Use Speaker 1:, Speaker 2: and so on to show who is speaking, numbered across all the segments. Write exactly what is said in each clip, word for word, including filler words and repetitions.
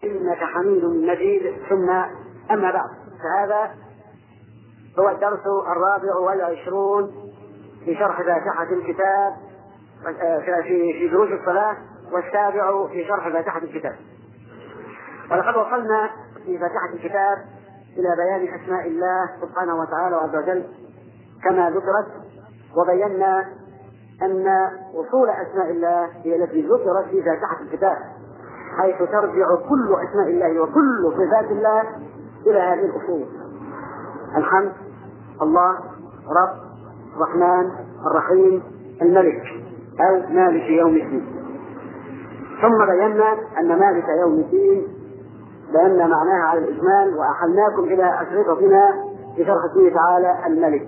Speaker 1: إنك حميد مجيد. ثم أما بعد، فهذا هو الدرس الرابع والعشرون في شرح فاتحة الكتاب في في دروس الصلاة، والسابع في شرح فاتحة الكتاب. ولقد وصلنا في فاتحة الكتاب إلى بيان أسماء الله سبحانه وتعالى وعز وجل كما ذكرت، وبينا أن أصول أسماء الله هي التي ذكرت في فاتحة الكتاب، حيث ترجع كل أسماء الله وكل صفات الله إلى هذه الأصول: الحمد، الله، رب، الرحمن، الرحيم، الملك أو مالك يوم الدين. ثم بينا أن مالك يوم الدين بينا معناها على الإجمال، وأحلناكم إلى أشرطتنا في شرح اسمه تعالى الملك،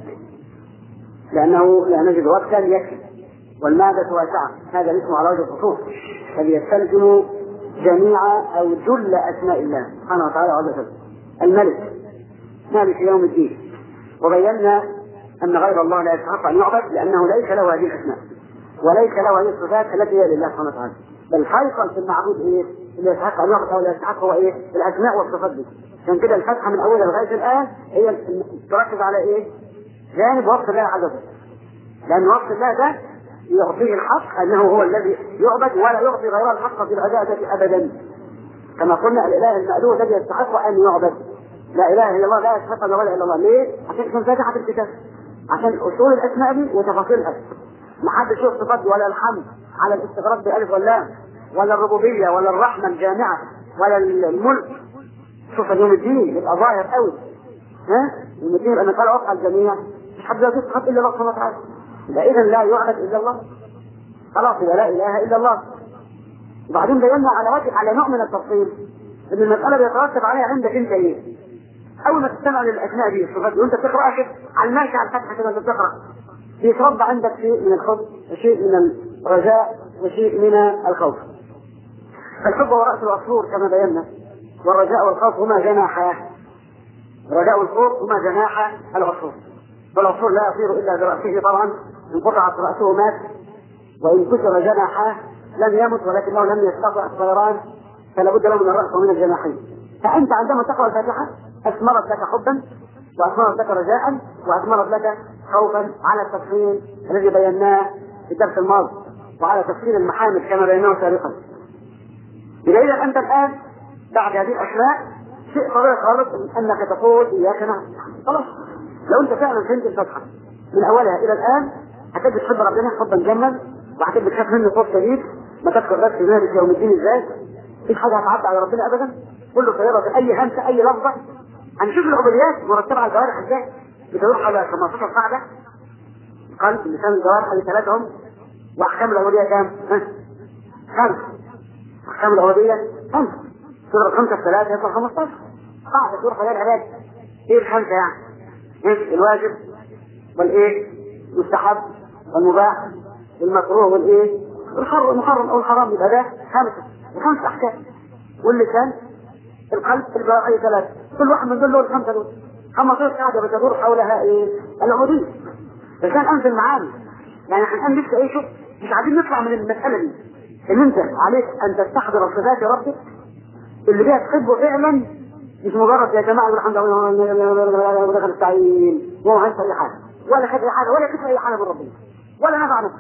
Speaker 1: لأنه لا نجد وقتا يكفي، والمادة واسعة، هذا الاسم على وجه الخصوص الذي يستلزم جميع أو جل أسماء الله سبحانه وتعالى عز وجل. الملك مالك يوم الدين. وبينا أن غير الله لا يستحق أن يعبد، لأنه ليس له هذه الأسماء وليس له هذه الصفات التي هي لله سبحانه وتعالى، بل حيصل في المعبود إيه اللي يستحق أن يعبد أو لا يستحق هو إيه الأسماء والصفات دي. عشان كده الفتحة من أولها لغاية الآن هي تركز على إيه؟ جانب وصف الله عز وجل، لأن وصف الله ده يعطيه الحق أنه هو الذي يعبد، ولا يعطي غيره الحق في العبادة أبدا. كما قلنا الإله المألوه الذي يستحق أن يعبد، لا إله إلا الله، لا يستحق أن ولا إلا الله. ليه؟ عشان فاتحة الكتاب، عشان أصول الأسماء دي وتفاصيلها. ما حدش يشوف صفات ولا الحمد على الاستغراق بألف واللام، ولا الربوبية ولا الرحمة الجامعة ولا الملك. شوف اليوم الدين يبقى ظاهر قوي، ها؟ يوم الدين يبقى مثال واقع الجميع، مش حد يشوف صفات إلا الله سبحانه وتعالى، يبقى إذا لا يعبد إلا الله، خلاص يبقى لا إله إلا الله. وبعدين بينا على وجه على نوع من التفصيل ان المسألة بيترتب عليها عندك انت ايه. اول ما تستمع للاسماء دي الصفات وانت بتقرأ كده على الماشي على الفتحة كده انت بتقرأ، بيتربى عندك شيء من الحب وشيء من الرجاء وشيء من الخوف. فالحب هو رأس العصفور كما بينا، والرجاء والخوف هما جناحاه. الرجاء والخوف هما جناح العصفور، والعصفور لا يطير الا برأسه طبعا، ان قطعت رأسه مات، وان كسر جناحاه لم يمت، ولكنه لم يستطع الطيران، فلا بد له من الرأس ومن الجناحين. فأنت عندما تقرأ الفاتحة أثمرت لك حبا، وأثمرت لك رجاء، وأثمرت لك خوفا، على التفصيل الذي بيناه في الدرس الماضي، وعلى تفصيل المحامد كما بيناه سابقا. إذا أنت الآن بعد هذه الأسماء شيء طبيعي خالص أنك تقول إياك نعبد. خلاص، لو أنت فعلا فهمت الفتحة من أولها إلى الآن هتجد تحب ربنا حبا جما، وهتجد تخاف منه خوف شديد. ما تذكر بس مالك يوم الدين ازاي، مفيش حاجه هتعدي على ربنا ابدا، كله خيره، اي همسه اي لفظه. هنشوف العبوديات مرتبه على الجوارح ازاي، بتدور على خمستاشر قاعده. قال لسان الجوارح اللي ثلاثهم، واحكام العبوديه كام؟ خمسه. احكام العبوديه خمسه، تضرب خمسه في ثلاثه يطلع خمستاشر قاعده تدور على العباد. ايه الخمسه يعني؟ ايه الواجب والايه المستحب والمباح والمكروه والايه المحرم او الحرام، يبقى ده خمسه وخمس احكام. واللسان، القلب، الجوارح ثلاثه، كل واحد من دول له الخمسه دول. خمسة قاعده بتدور حولها ايه؟ العبوديه. عشان انزل معاني، يعني احنا لسه ايه، شوف مش عايزين نطلع من المساله دي، ان انت عليك ان تستحضر صفات ربك اللي بيها تحبه فعلا، مش مجرد يا جماعه الحمد لله ودخل التعيين وهو هينسى اي حاجه ولا خد اي حاجه ولا كسب اي حاجه من ربنا ولا نفع نفسه.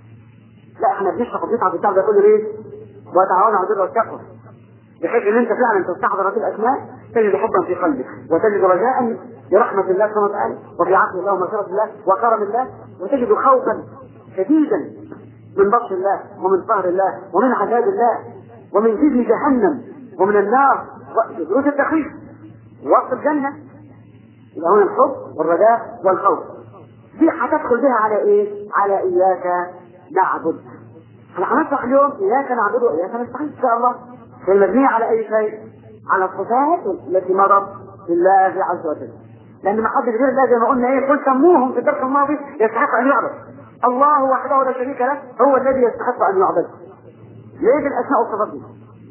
Speaker 1: لا، احنا بنشرح وبنتعب التعب ده كله ليه؟ وتعاونوا على البر والتقوى، بحيث ان انت فعلا تستحضر هذه الاسماء، تجد حبا في قلبك، وتجد رجاء برحمه الله سبحانه وتعالى، وفي عفو الله ومغفره الله وكرم الله، وتجد خوفا شديدا من بطش الله ومن قهر الله ومن عذاب الله ومن خزي جهنم ومن النار ودروس التخويف ووصف الجنه. يبقى هنا الحب والرجاء والخوف دي هتدخل بها على ايه؟ على اياك نعبد. احنا هنشرح اليوم اياك نعبد واياك نستعين ان شاء الله، في المبنية على اي شيء؟ على الصفات التي مرت لله عز وجل، لان ما حد غير الله زي ما قلنا ايه، قل سموهم في الدرس الماضي يستحق ان يعبد. الله وحده لا شريك له هو الذي يستحق ان يعبد. ليه بالاسماء والصفات دي؟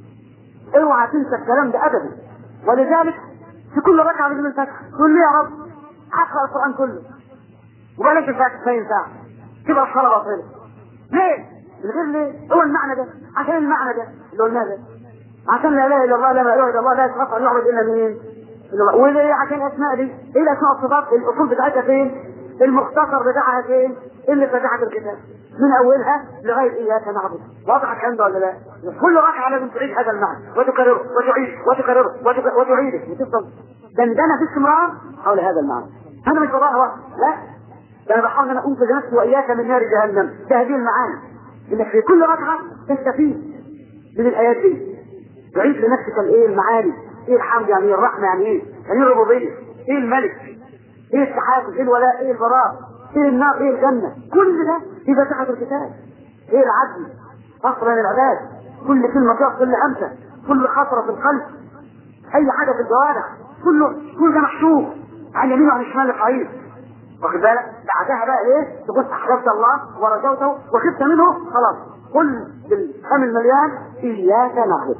Speaker 1: اوعى تنسى الكلام ده ابدا. ولذلك في كل ركعه من الفتح تقول لي يا رب اقرا القران كله وبلاش الفاتحه ما ينفعش، تبقى الصلاه باطله. ليه؟ من غير ليه؟ هو المعنى ده، عشان المعنى ده اللي قلناه ده عشان لا اله الا الله لا اله الا الله لا يصح ان يعبد الا مين؟ وليه؟ عشان الاسماء دي ايه الاسماء والصفات؟ الاصول بتاعتها فين؟ المختصر بتاعها فين؟ اللي فتحت الكتاب من اولها لغايه اياك نعبد. واضح الكلام ده ولا لا؟ كل ركعه لازم تعيد هذا المعنى وتكرره وتعيد وتكرره وتعيده وتفضل دندنه في استمرار حول هذا المعنى. انا مش بضاعه واحده، لا، ده انا بحاول ان انا انقذ نفسي واياك من نار جهنم بهذه المعاني، انك في كل ركعه تستفيد من الايات دي، تعيد لنفسك الايه المعاني، ايه الحمد يعني ايه الرحمه يعني ايه، يعني ايه الربوبيه، ايه الملك، ايه التحاكم، ايه الولاء، ايه البراء، ايه النار، ايه الجنه، كل ده في فتحة الكتاب. ايه العدل، فصل بين العباد، كل كلمه فيها، كل همسه، كل خطره في القلب، اي حاجه في الجوارح، كله كل ده محسوب عن يمين وعن الشمال القريب. واخد بالك؟ بعدها بقى ايه؟ تكون احببت الله ورجوته وخفت منه، خلاص قل بالفم المليان اياك نعبد.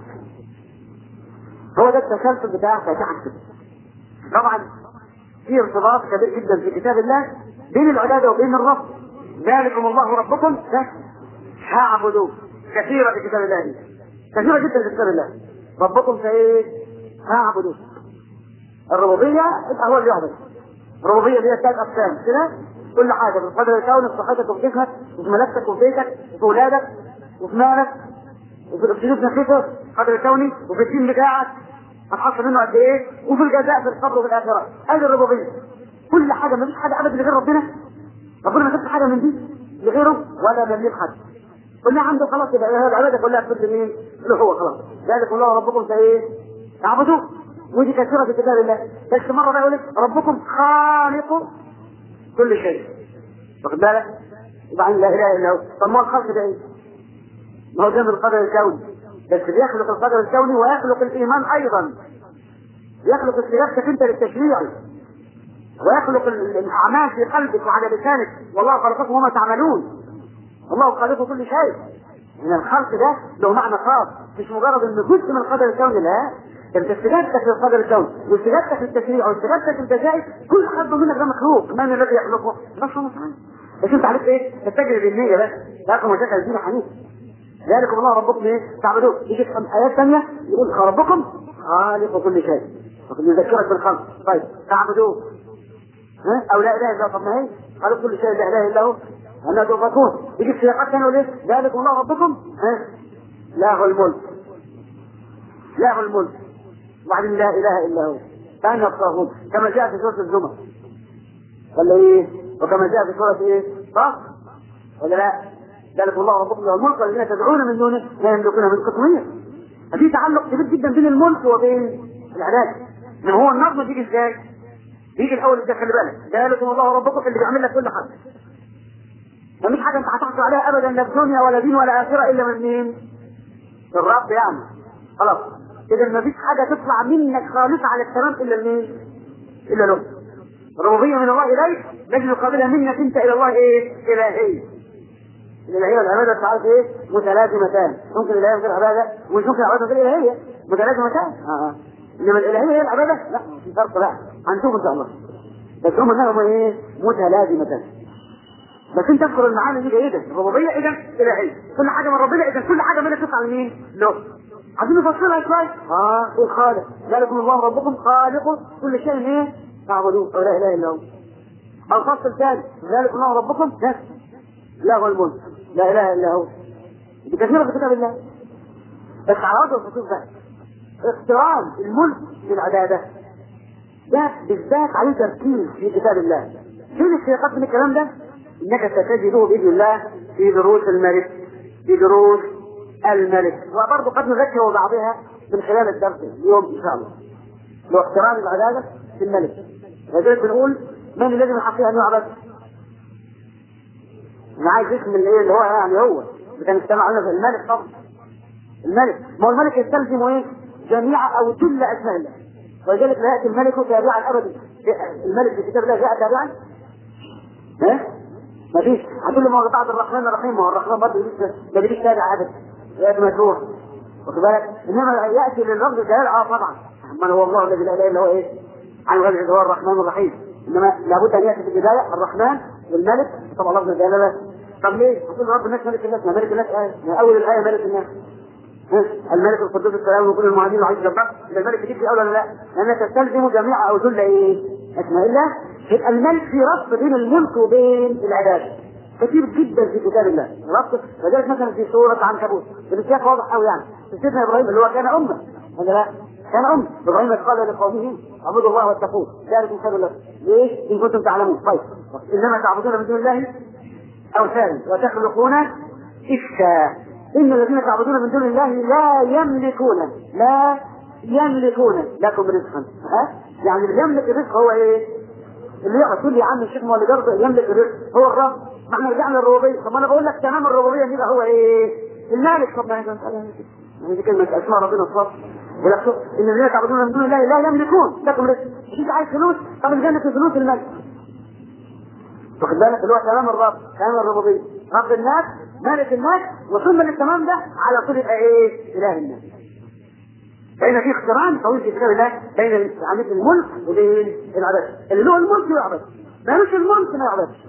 Speaker 1: هو ده التسلسل بتاع فاتحة الكتاب. طبعا في ارتباط كبير جدا في كتاب الله بين العباده وبين الرب. ذلكم الله ربكم فاعبدوه. كثيره في كتاب الله دي، كثيره جدا في كتاب الله. ربكم فايه؟ فاعبدوه. الربوبيه هو اللي يعبد. الربوبيه دي ثلاث اقسام كده، كل حاجه في قدر كونك، في صحتك وفي جسمك وفي ملكتك وفي بيتك وفي اولادك وفي مالك وفي الابتداء نفسه قدر كوني، وفي الدين بتاعك هتحصل منه قد ايه، وفي الجزاء في القبر وفي الاخره. هذه الربوبيه. كل حاجه، ما فيش حاجه ابدا لغير ربنا. ربنا ما سابش حاجه من دي لغيره ولا من حد. كلها عنده خلاص، يبقى العباده كلها بتد مين؟ اللي هو خلاص. ذلك الله ربكم فايه؟ اعبدوه. ودي كثيره في كتاب الله. بس مره بقى يقول لك ربكم خالق كل شيء. واخد بالك؟ يبقى لا اله الا هو. طب ما الخلق ده ايه؟ ما هو ده من القدر الكوني، بس بيخلق القدر الكوني ويخلق الايمان ايضا. يخلق استجابتك انت للتشريع، ويخلق الاعمال في قلبك وعلى لسانك. والله خلقكم وما تعملون. الله خالق كل شيء. من الخلق ده له معنى خاص، مش مجرد انه جزء من القدر الكوني، لا، انت استجابتك للقدر الكوني واستجابتك للتشريع واستجابتك للجزاء، كل حد منك ده مخلوق. من الذي يخلقه؟ نفسه تعالى. بس انت عليك ايه؟ تتجه بالنية بس. لكم وجهك الدين حنيف. ذلكم الله ربكم ايه؟ تعبدوه. يجي في ايات ثانيه يقول ربكم خالق كل شيء، يذكرك بالخلق. طيب تعبدوه ها او لا اله الا هو. طب ما هي خالق كل شيء لا اله الا هو انها تؤفكون. يجي في سياقات ثانيه يقول ايه؟ ذلكم الله ربكم ها له الملك، له الملك، وبعدين لا اله الا هو فانا الطاغوت، كما جاء في سوره الزمر ولا ايه؟ وكما جاء في سوره ايه؟ صح ولا لا؟ ذلك الله ربكم له الملك والذين تدعون من دونه لا يملكون من قطمير. ففي تعلق كبير جدا بين الملك وبين العباده. ما هو النظم بيجي ازاي؟ بيجي الاول ده، خلي بالك، ذلكم الله ربكم اللي بيعمل لك كل حاجه. مفيش حاجه انت هتحصل عليها ابدا، لا في دنيا ولا دين ولا اخره، الا من مين؟ الرب يعني. خلاص اذا مفيش حاجه تطلع منك خالصه على التمام الا مين؟ الا له. الربوبيه من الله اليك لازم يقابلها منك انت الى الله ايه؟ الهيه. الالهيه والعباده تعرف ايه؟ متلازمتان. ممكن الالهيه غير عباده ومش ممكن العباده غير الهيه، متلازمتان. اه انما الالهيه هي العباده؟ لا، في فرق بقى هنشوف ان شاء الله. بس هم هم ايه؟ متلازمتان. بس انت تذكر المعاني دي جيدا. الربوبيه اذا الهيه، كل حاجه من ربنا، اذا كل حاجه منها تطلع لمين؟ له. عايزين نفصلها شويه. اه الخالق، ذلكم الله ربكم خالق كل شيء ايه؟ تعبدوه او لا اله الا هو. او فصل ثاني، ذلكم الله ربكم له الملك لا اله الا هو. بكثير في كتاب الله. بس على وجه الخصوص بقى اقتران الملك بالعباده ده بالذات عليه تركيز في كتاب الله. فين السياقات من الكلام ده؟ انك ستجده باذن الله في دروس الملك، في دروس الملك، وبرضه قد نذكر بعضها من خلال الدرس اليوم ان شاء الله. لو اقتران العباده في الملك، لذلك بنقول من الذي من حقه ان يعبد؟ انا عايز اسم الايه اللي هو يعني هو اللي كان اجتمع علينا في الملك. طبعا الملك، ما هو الملك يستلزم ايه؟ جميع او كل اسماء الله، ولذلك لا ياتي الملك تابعا ابدا. الملك في كتاب الله جاء تابعا؟ ها؟ ما فيش. هتقول لي ما هو بعد الرحمن الرحيم، ما هو الرحمن برضه ما بيجيش تابع ابدا، ياتي مجروح. واخد بالك؟ انما ياتي للرب جلال اه طبعا، من هو الله الذي لا اله الا هو ايه؟ عن غير هو الرحمن الرحيم. انما لابد ان ياتي في البدايه الرحمن والملك. طبعا لفظ الجلاله. طب ليه؟ هتقول رب الناس ملك الناس، ما ملك الناس ايه؟ من اول الايه ملك الناس. الملك القدوس السلام المؤمن المهيمن العزيز الجبار، يبقى الملك تيجي في الاول ولا لا؟ لانها تستلزم جميع اوجل ايه؟ اسماء الله. يبقى الملك في ربط بين الملك وبين العباده كثير جدا في كتاب الله، ربط. فذلك مثلا في سوره عنكبوت السياق واضح قوي، يعني سيدنا ابراهيم اللي هو كان امه ولا لا؟ كان امه. ابراهيم قال لقومه اعبدوا الله واتقوه ذلك خير لكم. ليش؟ ان كنتم تعلمون. طيب انما تعبدون من دون الله اوثانا وتخلقون افكا ان الذين تعبدون من دون الله لا يملكون لا يملكون لكم رزقا. ها؟ يعني اللي يملك الرزق هو ايه؟ اللي يقول لي يا عم الشيخ ما هو اللي برضه يملك الرزق هو الرب. ما احنا رجعنا للربوبيه. طب انا بقول لك تمام الربوبيه دي هو ايه؟ المالك. طب ما هي دي كلمه اسماء ربنا الصبر. ولكن ان الذين تعبدون من دون الله لا يملكون لكم رزق. مش انت عايز فلوس؟ طب الجنه في فلوس الملك. واخد بالك اللي هو كلام الرب، كلام الربوبيه، رب الناس مالك الناس، وثم التمام ده على طول يبقى ايه؟ اله الناس. فإن في اقتران طويل في كتاب الله بين عملية الملك وبين العبادة. اللي له الملك يعبد، ما لهش الملك ما يعبدش.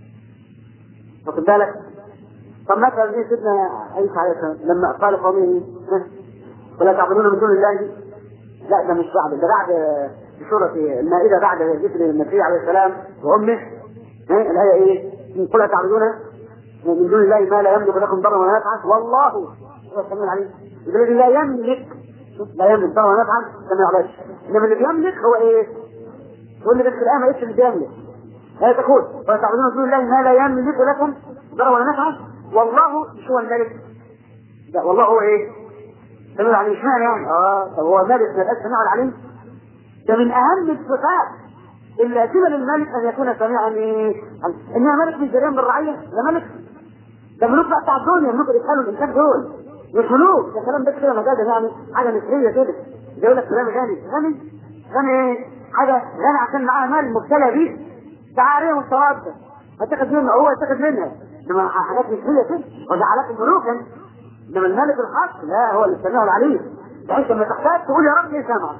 Speaker 1: واخد بالك؟ طب مثلا ايه سيدنا عيسى عليه السلام لما قال قومه ولا تعبدون من دون الله؟ لا ده مش بعد، ده بعد في سورة المائدة بعد ذكر المسيح عليه السلام وأمه. الآية ايه؟ قل تعبدون من دون الله ما لا يملك لكم ضرا ولا نفعا والله هو السميع العليم. الذي لا يملك لا يملك ضرا ولا نفعا ما يعبدش. انما اللي بيملك هو ايه؟ هو اللي في الآية ما يقولش اللي بيملك. هي تقول ولا تعبدون من دون الله ما لا يملك لكم ضرا ولا نفعا والله مش هو الملك. لا والله هو ايه؟ السميع العليم. مش معنى يعني اه طب هو ملك ما يبقاش سميع العليم؟ ده من أهم الصفات اللازمة للملك أن يكون سميعا ايه؟ إنها ملك مش جريان بالرعية، ده ملك ده ملوك بقى بتاع الدنيا، ملوك اللي يسألوا الإنسان دول مش ملوك. ده كلام بس كده مجازا يعني حاجة مثلية كده. زي يقول لك فلان غني غني غني ايه؟ حاجة غني عشان معاه مال مبتلى بيه ده عارية مستوردة هتاخد منه هو يتاخد منها. إنما حاجات مثلية كده وجعلات الملوك. إنما الملك الحق لا هو اللي سميعه العليم، بحيث لما تحتاج تقول يا رب ايه سامعك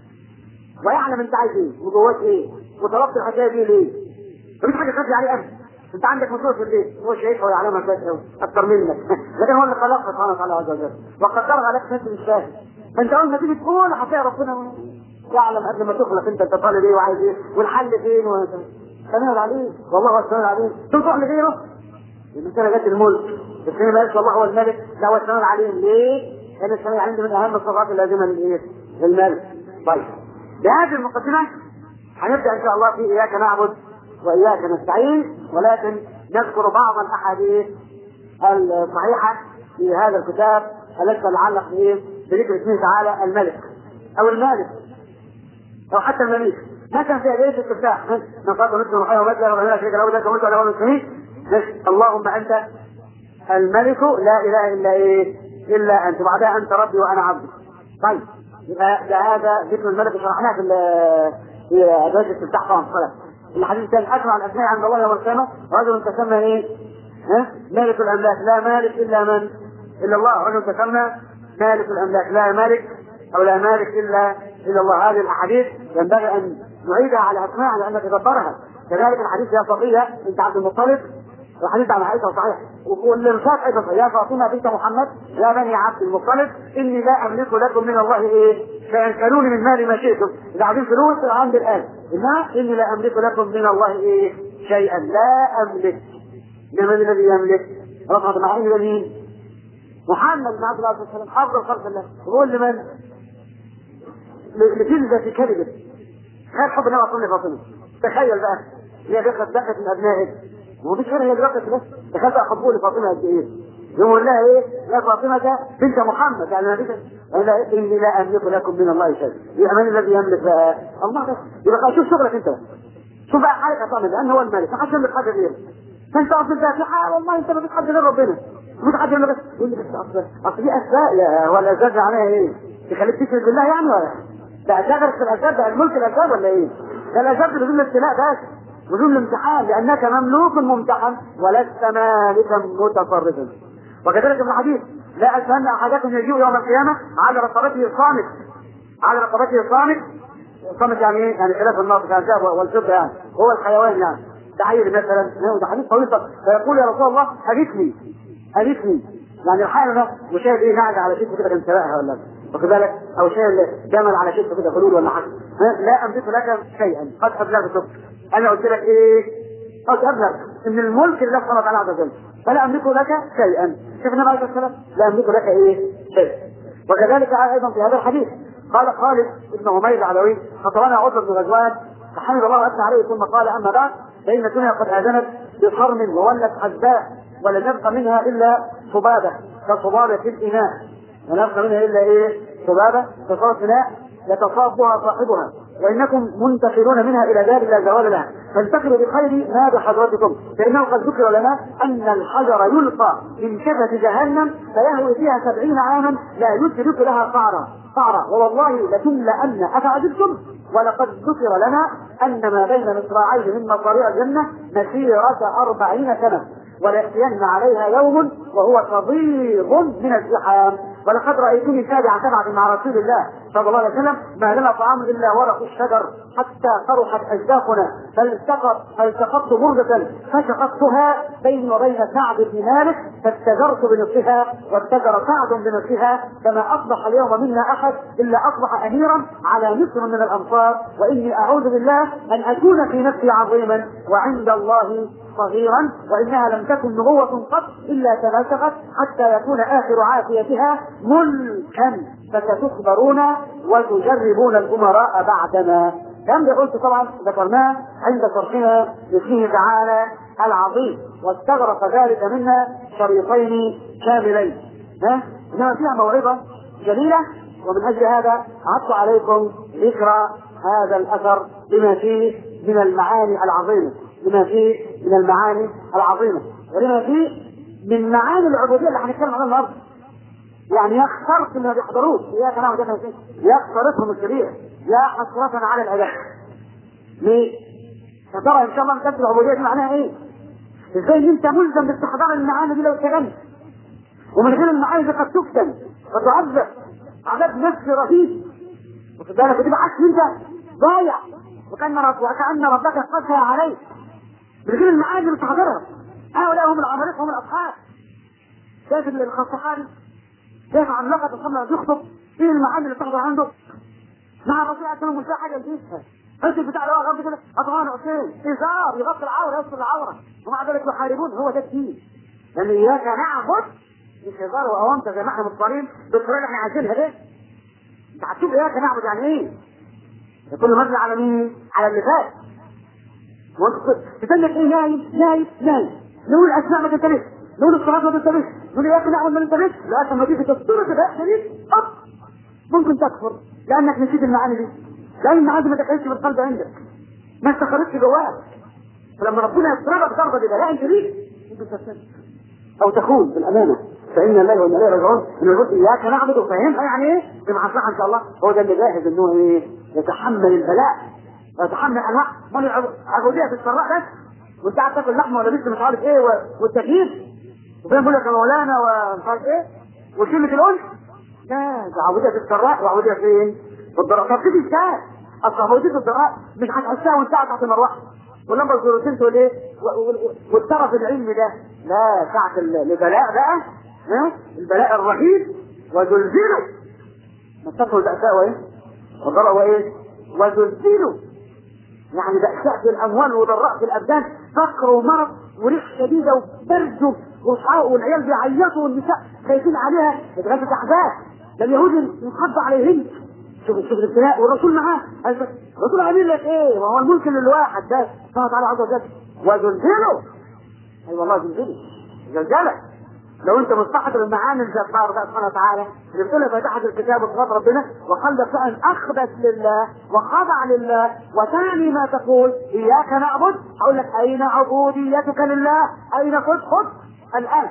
Speaker 1: ويعلم انت عايز ايه وجواك ايه وطلبت الحكايه دي ليه. مفيش حاجه خفي عليه ابدا. انت عندك مصروف في البيت هو شايفها ويعلمها كويس قوي اكتر منك لكن هو اللي خلقك سبحانه وتعالى عز وجل وقدرها عليك انت مش فاهم. فانت اول ما تيجي تقول هتلاقي ربنا يعلم قبل ما تخلق انت انت طالب ايه وعايز ايه والحل فين سميع العليم. والله هو السميع العليم. تروح لغيره الانسان جت الملك الثاني ما يقولش الله هو الملك لا هو السميع العليم. ليه؟ لان السميع العليم من اهم الصفات اللازمه للايه؟ للملك. طيب بهذه المقدمة هنبدأ إن شاء الله في إياك نعبد وإياك نستعين، ولكن نذكر بعض الأحاديث الصحيحة في هذا الكتاب التي تتعلق بذكر اسمه تعالى الملك أو المالك أو حتى المليك. مثلا في آية الاستفتاح من قال مثل محيى ومثل ولا شريك له لك ومثل له المسلمين اللهم أنت الملك لا إله إلا إيه إلا أنت بعدها أنت ربي وأنا عبدي. طيب هذا ذكر الملك شرحناه في في ادوات الاستفتاح طبعا الصلاه. الحديث الثاني اجمع الاسماء عند الله يوم القيامه رجل تسمى ايه؟ ها؟ مالك الاملاك لا مالك الا من؟ الا الله. رجل تسمى مالك الاملاك لا مالك او لا مالك الا الا الله. هذه الاحاديث ينبغي ان نعيدها على اسماء لان نتدبرها. كذلك الحديث يا صفيه انت عبد المطلب الحديث عن عائشة صحيح والإرشاد أيضا يا فاطمة بنت محمد يا بني عبد المطلب إني لا أملك لكم من الله إيه فإن كانوني من مالي ما شئتم. إذا عايزين فلوس عند الآن إنما إني لا أملك لكم من الله إيه شيئا لا أملك. من الذي يملك؟ رفعت معين يمين محمد بن عبد الله عليه وسلم أفضل خلق الله. يقول لمن؟ لجلدة كذبه خير حب النبي صلى الله عليه وسلم. تخيل بقى هي دخلت دخلت من أبنائه ومفيش غير هي دلوقتي بس تخيل بقى حبوه لفاطمه قد ايه؟ يقول لها ايه؟ يا فاطمه بنت محمد يعني ما فيش الا اني لا املك لكم من الله شيء. يبقى من الذي يملك بقى؟ الله بس. يبقى شوف شغلك انت بقى. شوف بقى حالك هتعمل لان هو الملك ما حدش يملك حاجه غيره. فانت اصل الفاتحه والله انت ما فيش حد غير ربنا. مش حد يملك بس يقول لي بس اصل اصل دي اسباب يا ولا اسباب عليها ايه؟ تخليك تشرك بالله يعني ولا؟ ده اسباب في الاسباب ده الملك الاسباب ولا ايه؟ ده الاسباب اللي بدون ابتلاء بس بدون الامتحان لأنك مملوك ممتحن ولست مالكا متصرفا. وكذلك في الحديث لا أسهل أحدكم يجيء يوم القيامة على رقبته صامت على رقبته صامت صامت يعني ايه؟ يعني خلاف النار كان الذهب والفضة يعني هو الحيوان يعني تعير مثلا ده حديث طويل فيقول يا رسول الله أغثني أغثني يعني الحال ده وشايل ايه نعجة على كتفه كده كان سرقها ولا واخد بالك، او شايل جمل على كتفه كده خلول ولا حاجه، لا املك لك شيئا قد ابلغتك. انا قلت لك ايه؟ قد ابلغ ان الملك لله سبحانه وتعالى عز وجل، فلا املك لك شيئا. شوف النبي عليه الصلاه والسلام لا املك لك ايه؟ شيئا. وكذلك ايضا في هذا الحديث قال خالد بن عمير العلوي خطبنا عتبة بن غزوان فحمد الله وأثنى عليه ثم قال اما بعد فان الدنيا قد اذنت بصرم وولت حداء ولن يبقى منها الا صبابه كصبابه الاناء، ولن يبقى منها الا ايه؟ صبابه كصبابه اناء يتصابها صاحبها، وانكم منتقلون منها الى دار لا زوال لها، فانتقلوا بخير ما بحضرتكم، فانه قد ذكر لنا ان الحجر يلقى من شفة جهنم فيهوي فيها سبعين عاما لا يدرك لها قعرا قعرا والله لتملأن افعجبتم، ولقد ذكر لنا ان ما بين مصراعيه من مصاريع الجنه مسيرة أربعين سنة، وليأتين عليها يوم وهو كضيض من الزحام، ولقد رأيتني سابع سبعة مع رسول الله صلى الله عليه وسلم ما لنا طعام إلا ورق الشجر حتى فرحت أجداقنا، فالتقط فالتقطت بردة فشققتها بيني وبين سعد بن مالك فاتجرت بنصفها واتجر سعد بنصفها، فما أصبح اليوم منا أحد إلا أصبح أميرا على مصر من الأنصار، وإني أعوذ بالله أن أكون في نفسي عظيما وعند الله صغيرا، وإنها لم تكن نبوة قط إلا تناسخت حتى يكون آخر عافيتها ملكا فستخبرون وتجربون الأمراء بعدما. كم قلت طبعا ذكرناه عند شرحنا لاسمه تعالى العظيم، واستغرق ذلك منا شريطين كاملين، ها انما فيها موعظة جليلة، ومن أجل هذا عدت عليكم ذكر هذا الأثر بما فيه من المعاني العظيمة بما فيه من المعاني العظيمة ولما فيه من معاني العبودية اللي هنتكلم عنها النهارده. يعني يخسرت اللي ما بيحضروش اياك نعبد واياك نستعين، يخسرتهم الكبيرة، يا حسرة على العباد. ليه؟ يا ترى ان شاء الله نكتب العبودية دي معناها ايه؟ ازاي انت ملزم باستحضار المعاني دي لو اشتغلت؟ ومن غير المعاني دي قد تفتن وتعذب عذاب نفسي رهيب، واخد بالك، وتبقى حاسس انت ضايع وكأن رب وكأن ربك قسى عليك. من غير المعاني مش حاضرها. هؤلاء هم العمالقة هم الأصحاب. شايف الخصحاني شايف عملاقة الصمم بيخطب ايه المعاني اللي بتحضر عنده مع الرسول عليه السلام، مش لاقي حاجة يلبسها. حس بتاع اللي هو غير كده اطغان عسين ازار يغطي العورة يستر العورة، ومع ذلك يحاربون. هو ده الدين، لأن إياك نعبد مش هزار وأوامت زي ما احنا مضطرين بالطريقة اللي احنا عايزينها دي. انت هتشوف إياك نعبد يعني ايه؟ كل مبني على مين؟ على اللي فات. وانت تتنك ايه؟ نايم نايم نايم نقول الاسماء ما تنتبهش، نقول الصلاه ما تنتبهش، نقول اياك نعبد ما تنتبهش، لا لما تيجي تصدر كده شديد اب ممكن تكفر لانك نسيت المعاني دي، لان المعاني ما دخلتش في القلب عندك، ما استخرجتش جواك. فلما ربنا يضربك ضربه ببلاء شديد ممكن تستسلم او تخون بالامانه، فان الله وانا اليه راجعون. انه يقول اياك نعبد وفهمها يعني ايه بمعصيه ان شاء الله، هو ده اللي جاهز انه ايه يتحمل البلاء ويتحمل انواع من العبوديه في السراء بس، وانت قاعد تاكل لحمه ولا لسه مش عارف ايه والتكييف وفين بيقول لك يا مولانا ومش عارف ايه وشله الانس. لا ده عبوديه في السراء وعبوديه فين؟ في الضراء. طب تيجي ازاي؟ اصل عبوديه الضراء مش هتحسها وانت قاعد تحت المروحه ولما الزروتين تقول ايه والطرف العلمي ده، لا ساعه البلاء بقى ها البلاء الرهيب وزلزله مسكوا البأساء وايه؟ وضرأ وايه؟ وزلزلوا، يعني بأساء في الأموال وضراء في الأبدان، فقر ومرض وريح شديدة وبرد وصحاء والعيال بيعيطوا والنساء خايفين عليها اتغلبت أحداث. ده اليهود ينخض عليهم. شوف شوف الابتلاء والرسول معاه، الرسول عامل لك ايه؟ وهو الملك للواحد ده سبحانه وتعالى عز وجل. وزلزلوا اي والله زلزلوا زلزلة. لو انت مستحضر المعاني الجبار ده سبحانه وتعالى اللي بتقولها فاتحة الكتاب وصفات ربنا وقلبك فأن أخبت لله وخضع لله وثاني ما تقول إياك نعبد، أقول لك أين عبوديتك لله؟ أين خذ خذ الآن؟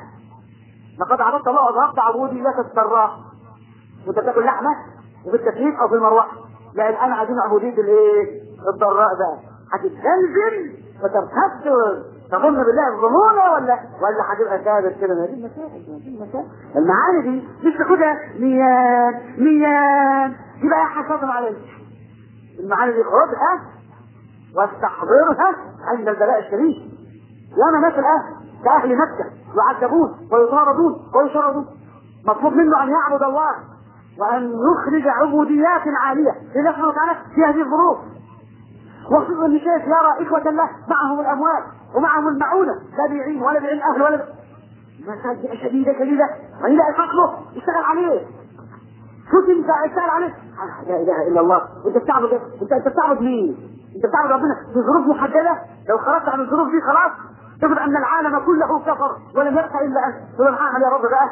Speaker 1: لقد عبدت الله وضربت عبوديتك السراء وانت تاكل لحمة وفي التكليف أو في المروحة. لا الآن عايزين عبودية الايه؟ الضراء بقى هتتزلزل وترتد تظن بالله الظنونة ولا ولا هتبقى ثابت كده. ما دي المسائل دي المسائل المعاني دي مش تاخدها ميان ميان يبقى حسابهم عليك. المعاني دي خدها واستحضرها عند البلاء الشديد. وانا مثل اهل كاهل مكة يعذبون ويطاردون ويشردون. مطلوب منه ان يعبد الله وان يخرج عبوديات عاليه لله سبحانه وتعالى في هذه الظروف. وخصوصا ان شيخ يرى اخوه الله معهم الاموال ومعهم المعونه لا بيعين ولا بيعين اهل ولا مساجد شديده شديده وإلى فصله يشتغل عليه. شوف انت اشتغل عليه لا اله الا الله. انت بتعبد انت انت بتعبد مين؟ انت بتعبد ربنا في ظروف محدده. لو خرجت عن الظروف دي خلاص تفرض ان العالم كله كفر ولم يبقى الا انت. تقول اعمل يا رب بقى.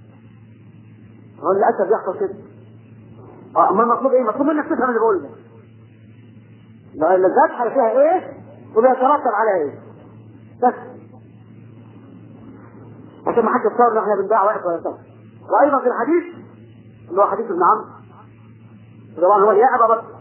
Speaker 1: هو للاسف بيحصل كده. اه ما المطلوب ايه؟ مطلوب منك تفهم اللي بقول لك. اللذات حاجه فيها ايه وبيترتب عليها ايه بس عشان ما حدش يتصور ان احنا بنبيع وقت ولا صح. وايضا في الحديث اللي هو حديث ابن عمرو طبعا هو يا ابا بكر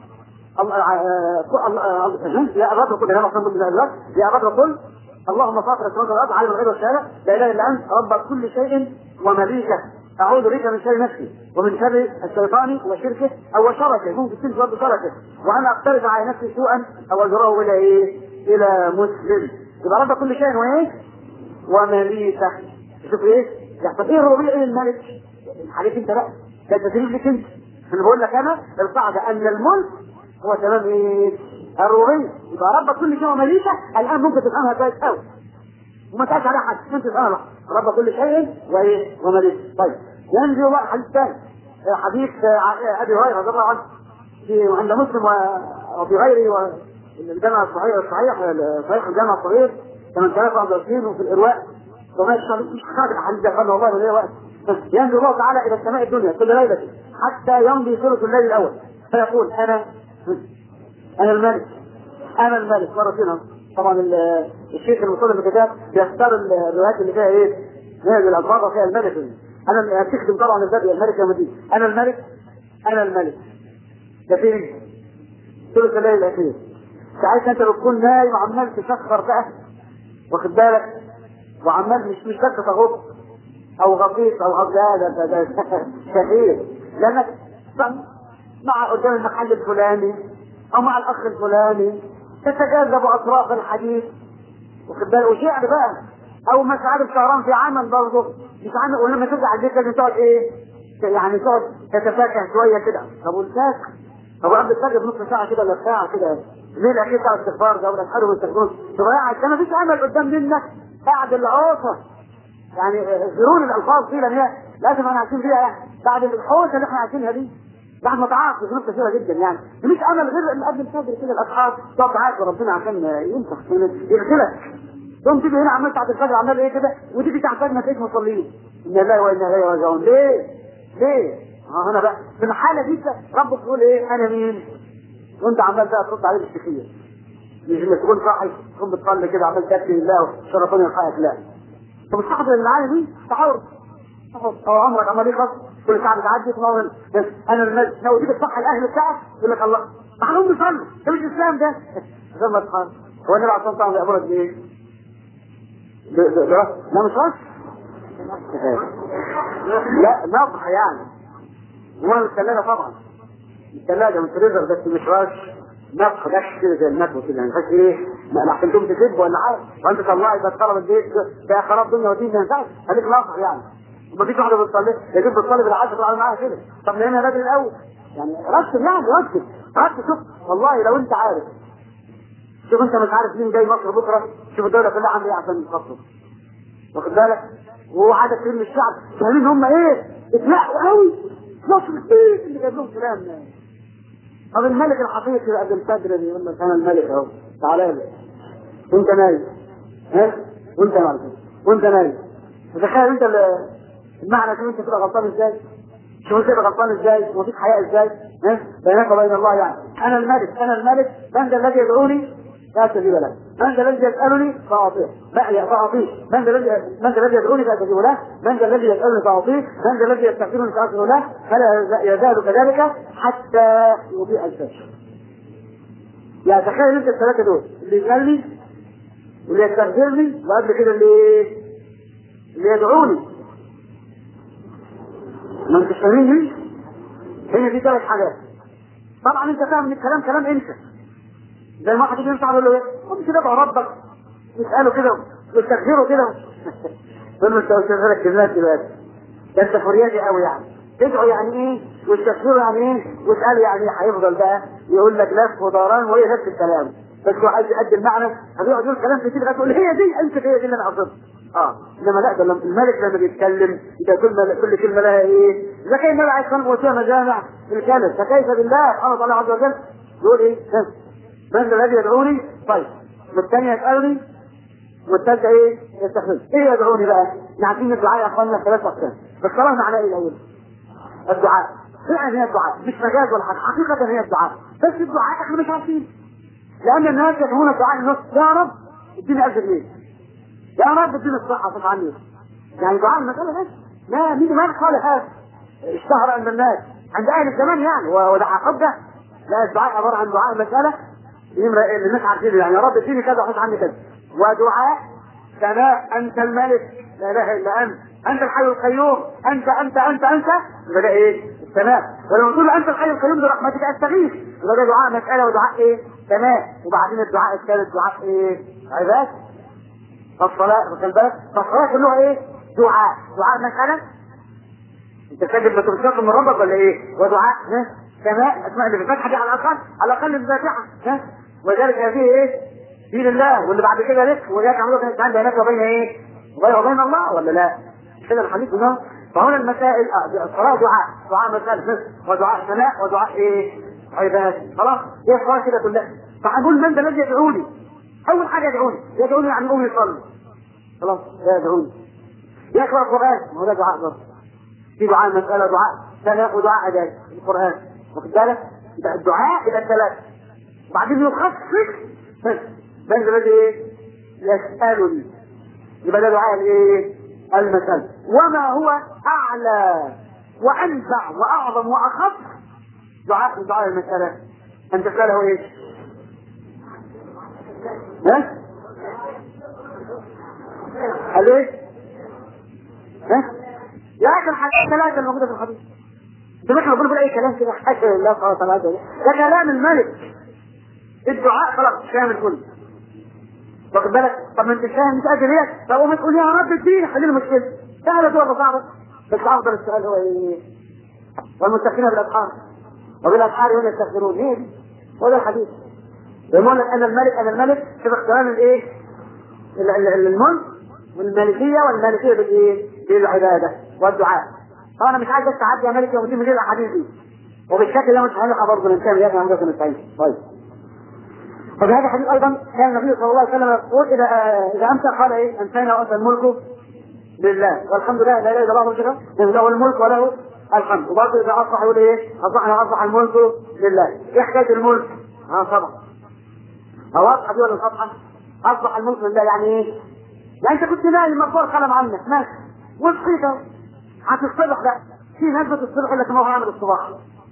Speaker 1: يا ابا بكر كل هذا صنف من الوقت يا ابا بكر قل اللهم فاطر السماوات والارض عالم الغيب والشهاده لا اله الا انت رب كل شيء ومليكه اعوذ بك من شر نفسي ومن شر الشيطان وشركه او شركه ممكن تنسى برضه شركه وانا اقترف على نفسي سوءا او اجره الى ايه؟ الى مسلم. يبقى رب كل شيء وايه؟ ومليكه. شوف ايه؟ يحصل ايه الربيع ايه الملك؟ عليك انت بقى ده تدريب لك انت. انا بقول لك انا القاعده ان الملك هو تمام ايه؟ الربيع. يبقى رب كل شيء ومليكه الان ممكن تفهمها كويس قوي وما تقعش على حد انت تفهمها رب كل شيء وايه؟ ومليكه. طيب ينزل بقى حديث ثاني حديث ابي هريره رضي الله عنه في عند مسلم وفي غيره والجامع الصحيح الصحيح صحيح الجامع الصغير ثمانية آلاف وواحد وعشرين وفي الارواء وما مش حاجه الحديث ده قال والله ولا وقت. ينزل الله تعالى الى السماء الدنيا كل ليله حتى يمضي ثلث الليل الاول فيقول انا انا الملك انا الملك مرتين. طبعا الشيخ المصنف الكتاب بيختار الروايات اللي فيها ايه؟ هذه الالفاظ فيها الملك. انا بتخدم طبعا البدء الملك يوم الدين انا الملك انا الملك. ده فين؟ ثلث الليل الاخير. ساعتها انت لو تكون نايم وعمال تشخر بقى واخد بالك وعمال مش مش بس تغط او غطيس او غزاله ده كثير لانك مع قدام المحل الفلاني او مع الاخ الفلاني تتجاذب اطراف الحديث واخد بالك وشعر بقى او مش عارف سهران في عمل برضه مش عامل. ولما ترجع البيت لازم تقعد ايه؟ يعني تقعد تتفاكه شويه كده. طب والفاكه؟ طب قبل الفجر بنص ساعه كده ولا ساعه كده ليه الاخير بتاع الاستغفار ده ولا تحرم الاستغفار تضيع ما فيش عمل قدام منك بعد العوصه. يعني زرون الالفاظ دي لان هي لازم احنا عايشين فيها يعني بعد الحوسه اللي احنا عايشينها دي بعد ما تعاقب ذنوب كثيره جدا يعني مش امل غير ان قبل الفجر كده الاصحاب تقعد تعاقب ربنا عشان ينفخ يغسلك. تقوم تيجي هنا عمال بعد الفجر عمال ايه كده وتيجي تحتاج ما تلاقيش مصلين ان الله وانا اليه راجعون. ليه؟ ليه؟ اه هنا بقى في الحاله دي ربك يقول ايه؟ انا مين؟ وانت عمال بقى ترد عليه بالسخيه مش انك تكون صاحي تكون بتصلي كده عمال تكفي الله شرفوني يلحقك لا. طب الصحبه اللي معايا دي تحاور او عمرك عمال يخلص كل ساعه بتعدي تنور بس انا الملك لو تيجي تصحى الاهل بتاعك يقول لك الله معلوم بيصلي ده مش الاسلام ده زي ما تفهم. هو النبي عليه الصلاه والسلام بيامرك بايه؟ لا مش رش لا نضح يعني وما الثلاجه طبعا الثلاجه من فريزر بس مش رش نفخ دش كده زي المكوى كده يعني فاكر ايه؟ ما عشان تقوم تكذب ولا حاجه وانت طلعت يبقى تخرب البيت ده خراب دنيا ودين ما ينفعش خليك ناصح يعني. وما فيش واحده بتصلي يجيب بتصلي بالعشره تقعد معاها كده. طب لان بدري الاول يعني رتب يعني رتب رتب شوف والله لو انت عارف شوف انت مش عارف مين جاي مصر بكره شوف الدوله كلها عامله ايه عشان تخطط واخد بالك وعدد كبير من الشعب فاهمين هم ايه؟ اتلاقوا قوي مصر ايه اللي جاب لهم كلام. طب الملك الحقيقي قبل الفجر يقول لك انا الملك اهو تعالى لي وانت نايم ها وانت مالك وانت نايم. تخيل انت المعنى شوف انت كده غلطان ازاي؟ شوف انت كده غلطان ازاي؟ ومفيش حياء ازاي؟ ها بينك وبين الله يعني انا الملك انا الملك من ذا الذي يدعوني لا استجيب له من ذا الذي يسالني فاعطيه فاعطيه من ذا الذي من ذا الذي يدعوني فاستجيب له من ذا الذي يسالني فاعطيه من ذا الذي يستغفرني فاغفر له فلا يزال كذلك حتى يضيء الفجر. يعني تخيل انت الثلاثه دول اللي يسالني واللي يستغفرني وقبل كده اللي اللي يدعوني ما انتش فاهمين هي دي ثلاث حاجات. طبعا انت فاهم ان الكلام كلام انت زي ما واحد يجي ينفع يقول له ايه؟ قوم كده ادعو ربك يساله كده ويستغفره كده ثم استوصف لك كلمات دلوقتي ده انت فريادي قوي يعني. تدعو يعني ايه والتفسير يعني ايه واسال يعني ايه. هيفضل بقى يقول لك لف ودوران وهي نفس الكلام بس هو عايز يؤدي المعنى. هيقعد يقول كلام كتير تقول هي دي انت هي دي اللي انا قصدها. اه انما لا ده الملك لما بيتكلم يبقى كل كل كلمه لها ايه اذا كان الملك عايز يكون وسيله مجامع الكلام فكيف بالله سبحانه وتعالى عز وجل يقول ايه من الذي يدعوني. طيب والثانيه يسالني والثالثه ايه يستخدم ايه يدعوني بقى. عارفين الدعاء يا اخواننا ثلاث اقسام بس الصلاه معناه ايه الاول الدعاء فعلا هي الدعاء مش مجاز ولا حاجه حقيقه هي الدعاء بس الدعاء احنا مش عارفين لان الناس يدعون الدعاء النص يا رب اديني ألف جنيه يا رب اديني الصحه صف عني يعني دعاء المساله بس لا مين ما قال هذا اشتهر عند الناس عند اهل الزمان يعني وده حقيقه لا الدعاء عباره عن دعاء مساله الناس عارفين يعني يا رب اديني كذا وحط عني كذا ودعاء ثناء انت الملك لا اله الا انت انت الحي القيوم انت انت انت انت يبقى ده ايه الثناء. ولما تقول انت الحي القيوم برحمتك استغيث يبقى ده دعاء مساله ودعاء ايه ثناء. وبعدين الدعاء الثالث دعاء ايه عباد الصلاه واخد بالك فالصلاه كلها ايه دعاء دعاء مساله انت كاتب بترشق من ربك ولا ايه ودعاء ثناء اسماء اللي في الفتحه دي على الاقل على الاقل الفاتحه وذلك هذه ايه دين الله واللي بعد كده لك وذلك عملوا كان تعالى بينك وبين ايه وبين وبين الله ولا لا كده الحديث ده. فهنا المسائل الصلاه دعاء دعاء مسائل ودعاء ثناء ودعاء ايه عباد خلاص هي الصلاه كده كلها. فهنقول من ده الذي يدعوني اول حاجه يدعوني يدعوني يعني يقوم يصلي خلاص لا يدعوني يقرا القران هو ده دعاء برضه في دعاء مساله دعاء ثناء ودعاء عباد القران واخد بالك يبقى الدعاء الى الثلاثه وبعدين يخصص من الذي ايه يسألني يبقى ده دعاء الايه المسألة. وما هو اعلى وانفع واعظم واخف دعاء دعاء المسألة ان تسأله ايه ها قال ايه ها يا اخي الحاجات ثلاثة الموجودة في الحديث انت مش بقول اي كلام كده حاشا لله سبحانه وتعالى ده كلام الملك. الدعاء خلاص شامل كله واخد بالك. طب ما انت فاهم مش قادر ايه طب وما تقول يا رب اديني حل المشكله سهله دي ولا صعبه بس افضل السؤال هو ايه والمستغفرين بالاسحار وبالاسحار هم يستغفرون ايه وده الحديث يقول لك انا الملك انا الملك في اختيار الايه الملك والملكيه والملكيه بالايه بالعباده والدعاء. فانا مش عايز استعد يا ملك يوم الدين من غير الاحاديث دي وبالشكل ده مش هنلحق برضه ننتهي يا اخي عندكم التعيين. طيب فبهذا الحديث ايضا كان النبي صلى الله عليه وسلم يقول اذا اذا امسى قال ايه امسينا وامسى الملك لله والحمد لله لا اله الا الله وحده له الملك وله الحمد. وبرضه اذا اصبح يقول ايه اصبحنا اصبح الملك لله. ايه حكايه الملك؟ ها طبعا واضحه دي ولا واضحه؟ اصبح الملك لله يعني ايه؟ يعني انت كنت نايم مقبور قلم عنك ماشي وصحيت هتصبح بقى في ناس بتصبح لك ما هو عامل الصباح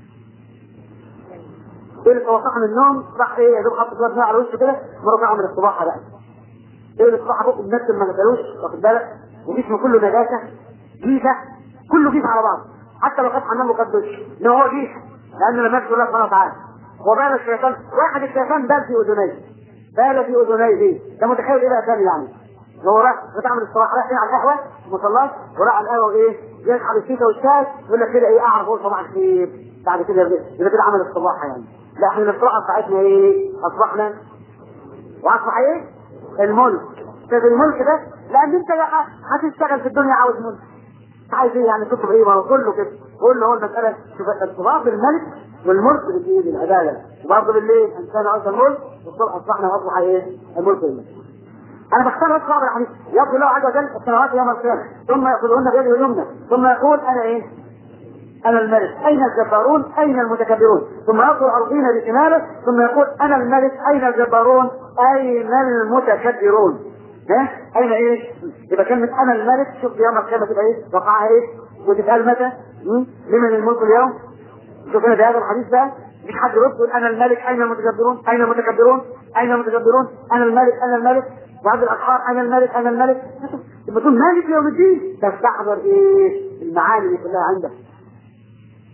Speaker 1: اللي توقع من النوم راح ايه يا دوب حط شويه على وشه كده مرة عمل الصباحه بقى ايه الصباحه بقى الناس ما غسلوش واخد بالك وجسمه كله نجاسه جيفه كله جيفه على بعض حتى لو خد حمام وخد دش ان هو جيفه لان لما يذكر الله سبحانه وتعالى وبال الشيطان واحد الشيطان بال في اذنيه بال في اذنيه دي ده متخيل ايه بقى ثاني يعني هو راح بتعمل الصباح راح على القهوه ما صلاش وراح على القهوه وايه يسحب الشيشه والشاي يقول لك كده ايه اعرف اقول صباح الخير بعد كده يبقى كده عمل الصباحه يعني. لا احنا الصباحه بتاعتنا ايه اصبحنا واصبح ايه الملك. طب الملك ده لان انت هتشتغل في الدنيا عاوز ملك عايز ايه يعني تطلب ايه ما هو كله كده كله هو المساله شوف الصباح بالملك والملك بالايه بالعباده وبرضه بالليل انسان عاوز الملك والصبح اصبحنا واصبح ايه الملك لله. انا بختار بس بعض الحديث يقول الله عز وجل السماوات يوم القيامه ثم ياخذهن بيده اليمنى ثم يقول انا ايه انا الملك اين الجبارون اين المتكبرون ثم يقول الارضين بشماله ثم يقول انا الملك اين الجبارون اين المتكبرون ها اين ايه يبقى كلمه انا الملك شوف يوم القيامه تبقى ايه وقعها ايه وتتقال متى لمن الملك اليوم. شوف هنا بهذا الحديث بقى مش حد يقول انا الملك اين المتكبرون اين المتكبرون اين المتكبرون انا الملك انا الملك وعبد الأطهار أنا الملك أنا الملك يبقى تقول مالك يوم الدين تستحضر إيه المعاني اللي كلها عندك.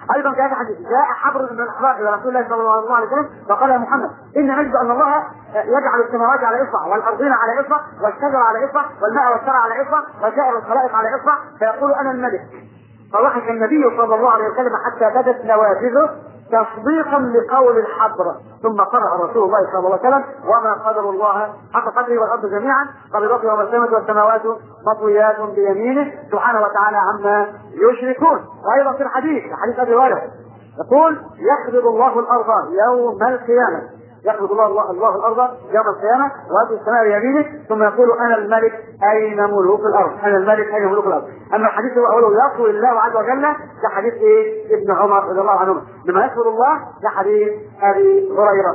Speaker 1: ايضا في هذا الحديث جاء حبر من الاحبار الى رسول الله صلى الله عليه وسلم فقال يا محمد ان نجد ان الله يجعل السماوات على اصبع والارضين على اصبع والشجر على اصبع والماء والثرى على اصبع وسائر الخلائق على اصبع فيقول انا الملك. فضحك النبي صلى الله عليه وسلم حتى بدت نوافذه تصديقا لقول الحبر، ثم قرأ رسول الله صلى الله عليه وسلم وما قدر الله حق قدره والارض جميعا قبضته يوم القيامه والسماوات مطويات بيمينه سبحانه وتعالى عما يشركون. وايضا في الحديث حديث ابي هريره يقول يقبض الله الارض يوم القيامه، يقبض الله الله, الله الارض يوم القيامه ويأتي السماء بيمينه ثم يقول انا الملك اين ملوك الارض، انا الملك اين ملوك الارض. اما الحديث هو اوله يقول الله عز وجل ده حديث ايه؟ ابن عمر رضي الله عنهما. لما يذكر الله ده حديث ابي هريره.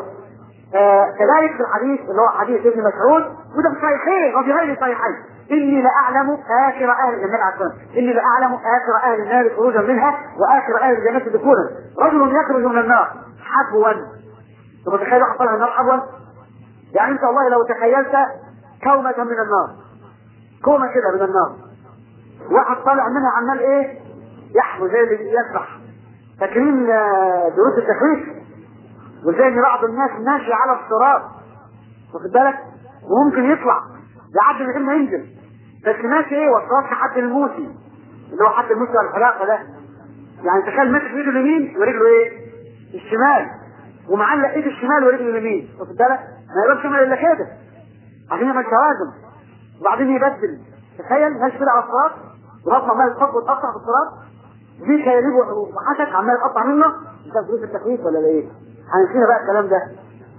Speaker 1: آه كذلك في الحديث اللي هو حديث ابن مسعود وده في صحيحين وفي غير صحيحين اني لاعلم اخر اهل الجنه عفوا اني لاعلم اخر اهل النار خروجا منها واخر اهل الجنه دخولا رجل يخرج من النار حبوا. ثم تخيل واحد طالع من النار حبوا، يعني انت والله لو تخيلت كومة من النار، كومة كده من النار، واحد طالع منها عمال ايه يحبو زي اللي يسبح. فاكرين دروس التخويف وزي ان بعض الناس ماشي على الصراط واخد بالك وممكن يطلع يعدي من غير ما ينزل، بس ماشي ايه والصراط حد الموسي اللي هو حد الموسي على الحلاقه ده، يعني تخيل ماشي برجله اليمين ورجله ايه الشمال ومعلق ايد الشمال ورجله اليمين واخد بالك ما يقدرش يعمل الا كده عشان يعمل توازن وبعدين يبدل. تخيل ماشي كده على الصراط وراسه عمال يتقطع ويتقطع في الصراط دي كياليب وحشك عمال يقطع منه. انت دروس التخويف ولا ايه؟ هنسينا بقى الكلام ده.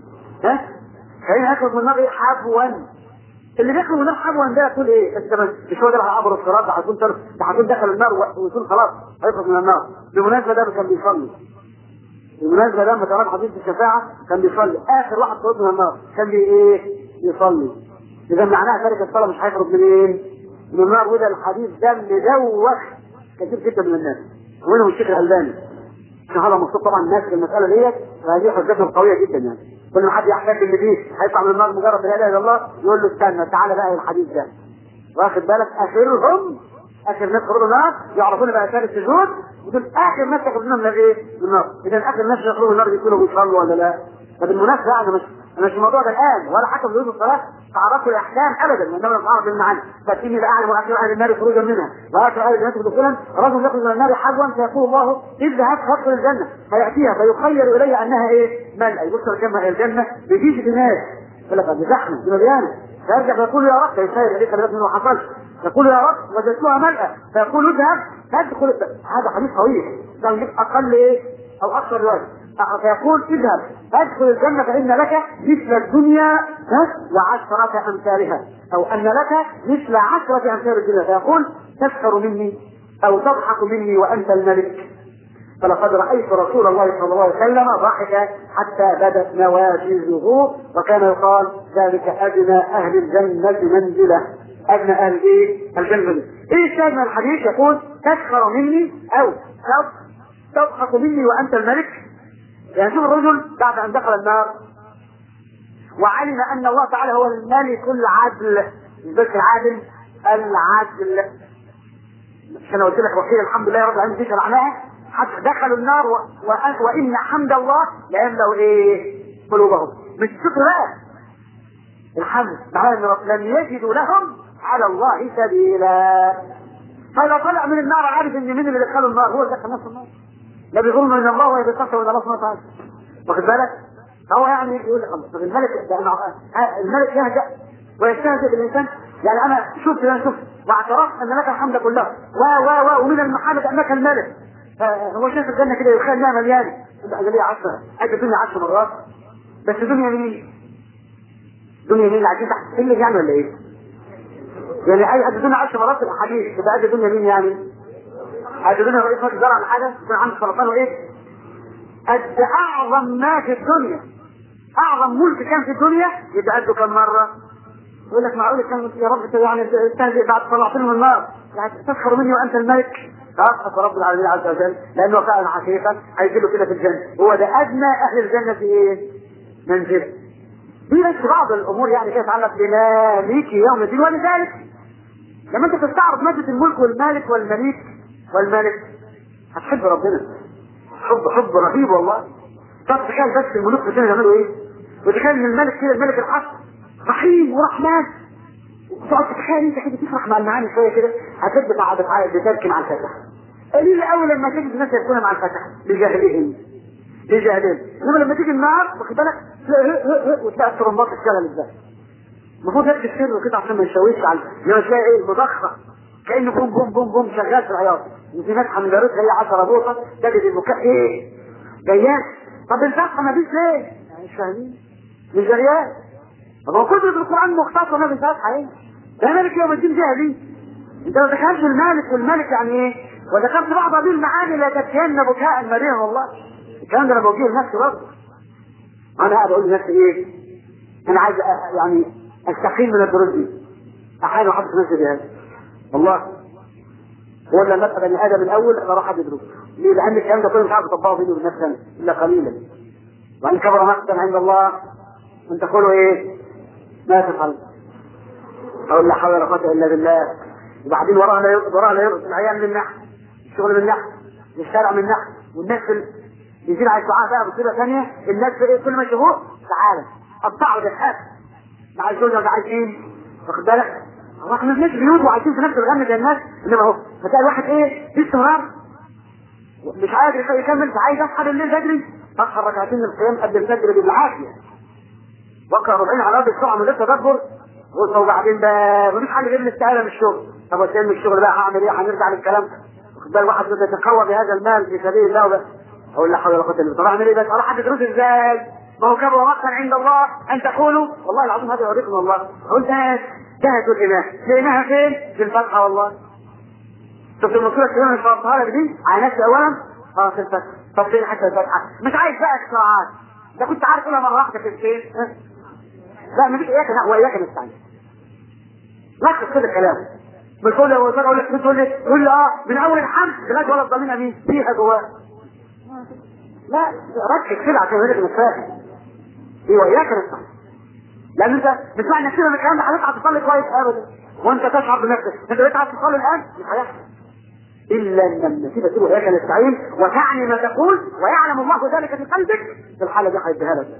Speaker 1: ها؟ خلينا ناخد من النار ايه حبوا. اللي بياكل من النار حبوا ده يقول ايه؟ بس ده مش هو ده اللي هيعبر الصراط، ده هيكون ده هيكون دخل النار ويكون خلاص هيخرج من النار. بالمناسبه ده كان بيصلي. بالمناسبه لما تعرف حديث الشفاعه كان بيصلي اخر واحد خرج من النار كان بي ايه؟ يصلي. اذا معناها تارك الصلاه مش هيخرج من ايه؟ من النار. وده الحديث ده مدوخ كثير جدا من الناس ومنهم الشيخ الألباني. عشان هذا مقصود طبعا الناس في المساله ديت فهذه حجتهم قويه جدا. يعني كل ما حد يحتاج ان فيه هيطلع من النار مجرد لا اله الا الله يقول له استنى تعالى بقى الحديث ده واخد بالك اخرهم اخر ناس خرجوا النار يعرفون بقى اثار السجود ودول اخر ناس يخرجون من الايه؟ من النار. اذا اخر ناس يخرجوا من النار بيكونوا بيصلوا ولا لا؟ فبالمناسبه انا مش انا مش الموضوع ده الان ولا حتى في الصلاه تعرفوا الاحكام ابدا لاننا نتعرف بالمعاني. فاني لاعلم اخر اهل النار خروجا منها واخر اهل الجنه دخولا رجل يخرج من النار حبوا فيقول الله اذهب فادخل الجنه فياتيها فيخير الي انها ايه؟ ملأ. يبص كما الجنه بيجيش بناس يقول لك دي زحمه دي مليانه فيرجع فيقول يا رب يخير اليك خلي بالك منه ما حصلش يقول يا رب وجدتها ملأ فيقول اذهب فادخل. هذا حديث طويل ده يجيب اقل ايه او اكثر روايه فيقول اذهب ادخل الجنة فإن لك مثل الدنيا وعشرة أمثالها أو أن لك مثل عشرة أمثال الدنيا. فيقول تسخر مني أو تضحك مني وأنت الملك. فلقد رأيت رسول الله صلى الله عليه وسلم ضحك حتى بدت نواجذه وكان يقال ذلك أدنى أهل الجنة منزلة. أدنى أهل إيه؟ الجنة. إيه الشاهد من الحديث؟ يقول تسخر مني أو تضحك مني وأنت الملك. يعني شوف الرجل بعد ان دخل النار وعلم ان الله تعالى هو الملك العدل مش بس العادل العدل. مش انا قلت لك وحيد الحمد لله رب العالمين دي شرعناها حتى دخلوا النار و... و... وان حمد الله لا يملأ ايه قلوبهم. مش شكر بقى الحمد معناه ان لم يجدوا لهم على الله سبيلا. فاذا طلع من النار عارف ان مين اللي دخلوا النار هو اللي دخل نفس النار لا بيظلم من الله ويتقصى من الله سبحانه وتعالى واخد بالك. هو يعني يقول لك الله الملك الملك يهجأ ويستهزئ بالانسان. يعني انا شفت انا شفت واعترفت ان لك الحمد كله و و و ومن المحامد انك الملك. هو شايف الجنه كده يتخيل انها مليانه يبقى ليه عشرة ادي الدنيا عشر مرات بس الدنيا مين؟ الدنيا مين اللي عايزين تحت السلم يعني ولا ايه؟ يعني اي قد الدنيا عشر مرات في الاحاديث يبقى قد الدنيا مين يعني؟ قد الدنيا رئيس مجلس زرع حاجه يكون عنده سرطان وايه؟ قد اعظم ما في الدنيا اعظم ملك كان في الدنيا يبقى قده كم مره؟ يقول لك معقول كان يا رب يعني تستهزئ بعد طلعتني من النار يعني تسخر مني وانت الملك. فاسخط رب العالمين عز وجل لانه كان حقيقه هيجي له كده في الجنه. هو ده ادنى اهل الجنه في ايه؟ منزل. دي بس بعض الامور يعني كده تتعلق بمالك يوم الدين. ولذلك لما انت تستعرض ماده الملك والمالك والمليك والملك هتحب ربنا حب حب رهيب والله. طب تخيل بس الملوك كانوا يعملوا ايه؟ وتخيل ان الملك كده الملك الحق رحيم ورحمن، تقعد تتخيل انت كده تفرح مع المعاني شويه كده، هتبقى بتعرف بتركن على الفتح. قليل قوي لما تجد الناس يكونوا مع الفتح بجاهلهم بجاهلهم، انما لما تيجي النار واخد بالك وتلاقي الترمبات تشتغل ازاي. المفروض يكتب سره كده عشان ما يشويش على لما تلاقي ايه مضخه كانه بوم بوم بوم بوم شغال في العياط، وفي ناس من جارتها هي عشرة بوصه تجد البكاء ايه؟ جيان. طب الفتحه ما فيش ليه؟ مش فاهمين. مش جريان. طب هو كتب القران مختصره ما فيش فتحه ايه؟ ده مالك يوم الدين جاهلي. انت ما دخلتش المالك، والمالك يعني ايه؟ وذكرت بعض هذه المعاني لا تبكين بكاء مريا والله. الكلام ده انا بوجيه لنفسي برضه. انا قاعد اقول لنفسي ايه؟ انا عايز يعني استقيم من الدروس دي. احيانا احط نفسي بهذا. والله ولا نبقى بني ادم الاول انا راح ادرس. ليه؟ لان الكلام ده كله مش عارف اطبقه بيني وبين نفسي الا قليلا. وان كبر مقتا عند الله ان تقولوا ايه؟ ما تفعل. اقول لا حول ولا قوه الا بالله. وبعدين ورانا ورانا يرقص العيال من ناحيه، الشغل من ناحيه، الشارع من ناحيه، والناس يزيد على الدعاء بقى بصيغه ثانيه، الناس كل ما يشوفوه تعالى قطعوا بالحاس مع الزوجه اللي عايزين واخد بالك؟ هو احنا مش بيوت وعايشين في نفس الغم زي الناس، انما اهو فتلاقي الواحد ايه في استمرار مش عايز يكمل، عايز اصحى بالليل بدري اصحى ركعتين القيام قبل الفجر بالعافيه واقرا ربعين على ارض السرعه من غير تدبر، وبعدين بقى مفيش حل غير الاستقاله من الشغل. طب وسائل من الشغل بقى هعمل ايه؟ هنرجع للكلام واخد بالك؟ واحد بده يتقوى بهذا المال في سبيل الله وبس. اقول لا حول ولا قوه الا بالله. طب اعمل ايه بس؟ اروح ادرس ازاي؟ ما هو كبر مقتا عند الله ان تقولوا والله العظيم هذا يوريكم والله. قلت جهزوا الإمام لقيناها فين؟ في الفتحة والله. شفت المصورة الكلام اللي شرطها لك دي على نفسي أولا؟ اه في الفتحة. طب فين حتى الفتحة؟ مش عايز بقى اختراعات. ده كنت عارف كلها مرة واحدة في الفين. لا مفيش إياك وإياك نستعين. لخص كده الكلام. مش كل لو أقول لك بتقول لي تقول لي اه من أول الحمد لغاية ولا الضمينة مين؟ فيها جواه. لا ركز كده عشان يقول لك مش فاهم. إيه وإياك نستعين. لان انت مش معنى كده ان الكلام ده هتطلع تصلي كويس ابدا وانت تشعر بنفسك انت بقيت عايز تصلي الان مش هيحصل الا ان النتيجه تبقى هيك نستعين وتعني ما تقول ويعلم الله ذلك في قلبك. في الحاله دي هيديها لك.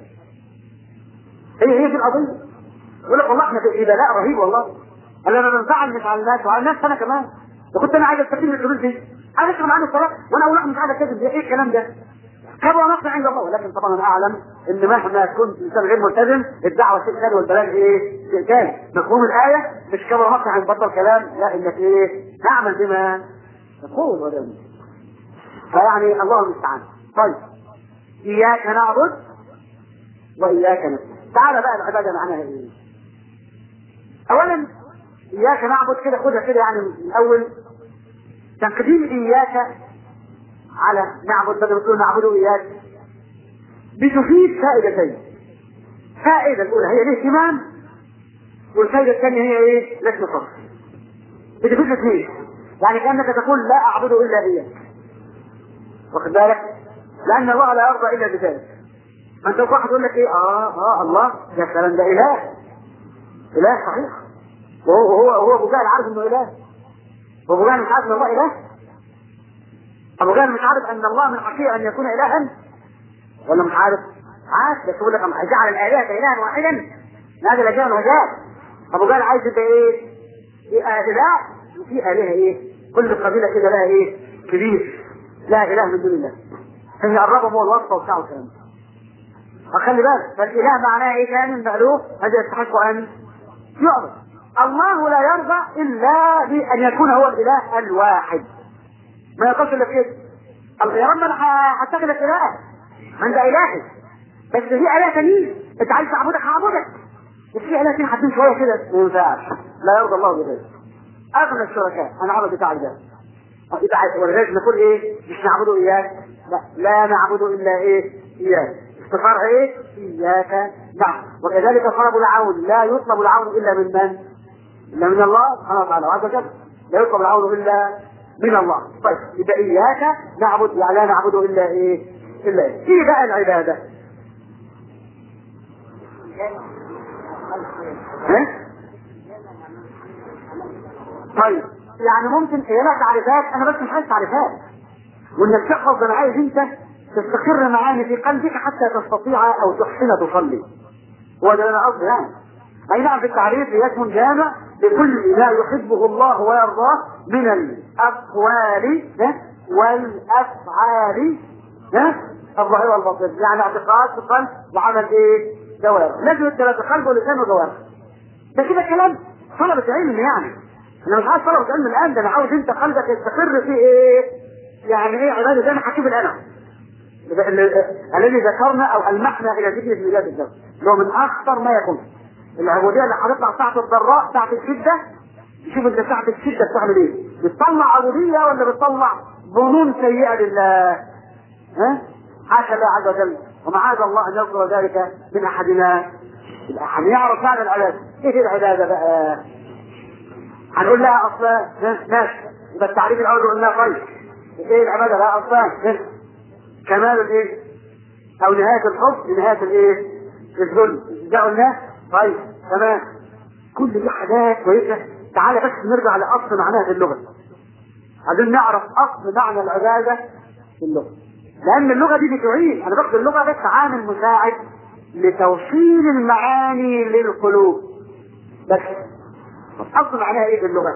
Speaker 1: هي هي دي القضيه. يقول لك والله احنا في بلاء رهيب والله. انا انا بنفعل مش على الناس وعلى الناس انا كمان. وكنت انا عايز استفيد من الفلوس دي. عايز اشرب معانا الصلاه وانا اقول لك مش عايز اكذب. ايه الكلام ده؟ كبر مقتا عند الله. ولكن طبعا انا اعلم ان مهما كنت انسان غير ملتزم الدعوه شيء ثاني والبلاغ ايه؟ شيء ثاني. مفهوم الايه مش كبر مقتا عند بطل كلام، لا انك ايه؟ تعمل بما تقول ولا لا. فيعني الله المستعان. طيب اياك نعبد واياك نستعين. تعالى بقى العباده معناها ايه؟ اولا اياك نعبد كده خدها كده يعني من الاول تقديم اياك على نعبد بدل ما تقول نعبده اياك بتفيد فائدتين. فائده الاولى هي الاهتمام والفائده الثانيه هي ايه؟ لسم الصرف. بتفيد اثنين يعني كانك تقول لا اعبد الا اياك واخد بالك؟ لان الله لا يرضى الا بذلك. انت واحد يقول لك ايه؟ اه اه الله ده الكلام ده اله اله صحيح وهو هو هو ابو جهل عارف انه اله وابو جهل مش عارف ان الله اله. ابو جهل مش عارف ان الله من حقيقه ان يكون الها ولا مش عارف؟ عارف بس يقول لك جعل الالهه الها واحدا هذا لا جهل وجهل. ابو جهل عايز يبقى ايه؟ اله وفي الهه ايه؟ كل قبيله كده لها ايه؟ كبير لا اله من دون الله. فهي قربهم هو الوصفه وبتاعه الكلام. فخلي بالك فالاله معناه ايه؟ كان مألوف هذا يستحق ان يعبد. الله لا يرضى الا بان يكون هو الاله الواحد. ما يقصد الا كده. يا رب انا هتخذك اله من ده الهي بس في اله ثانيين انت عايز تعبدك هعبدك وفي اله ثانيين حاطين شويه كده ما ينفعش. لا يرضى الله بذلك. اغنى الشركاء انا عبد بتاع ده يبقى عايز ولذلك نقول ايه؟ مش نعبده اياك لا لا نعبده الا ايه؟ اياك. استفار ايه؟ اياك نعم. وكذلك طلب العون لا يطلب العون الا من من؟ الا من الله سبحانه وتعالى وعز وجل. لا يطلب العون الا من الله. طيب يبقى اياك نعبد يعني لا نعبده الا ايه؟ الا ايه؟ ايه بقى العباده؟ ها؟ طيب يعني ممكن هي لها تعريفات انا بس مش عايز تعريفات وانك تحفظ انا عايز انت
Speaker 2: تستقر معاني في قلبك حتى تستطيع او تحسن تصلي. هو ده انا قصدي يعني. اي نعم في التعريف هي اسم جامع لكل ما يحبه الله ويرضاه من الاقوال والافعال الظاهره والباطنه، يعني اعتقاد في القلب وعمل ايه؟ جوارح. لازم الثلاثه قلب ولسان وجوارح. ده كده كلام طلبة علم يعني. انا مش عايز طلبة علم الان، ده انا عاوز انت قلبك يستقر في ايه؟ يعني ايه عباده زي ما حكيم الالم الذي ذكرنا او المحنا الى ذكر في بلاد الدم، اللي هو من اخطر ما يكون. العبوديه اللي هتطلع ساعه الضراء ساعه الشده. شوف انت ساعه الشده بتعمل ايه؟ بتطلع عبوديه ولا بتطلع ظنون سيئه لله؟ ها؟ حاشا الله عز وجل، ومعاذ الله ان يذكر ذلك من احدنا. الاحد يعرف هذا العباده. ايه العباده بقى؟ هنقول لها اصلا ماشي، يبقى التعريف الاول قلنا طيب. ايه العباده بقى اصلا؟ كمال الايه؟ او نهايه الحب لنهايه الايه؟ الذل. ده قلناه طيب تمام. كل دي حاجات كويسه. تعالى بس نرجع لاصل معناها في اللغه. عايزين نعرف اصل معنى العباده في اللغه، لان اللغه دي بتعين. انا باخد اللغه بس عامل مساعد لتوصيل المعاني للقلوب بس. اصل معناها ايه في اللغه؟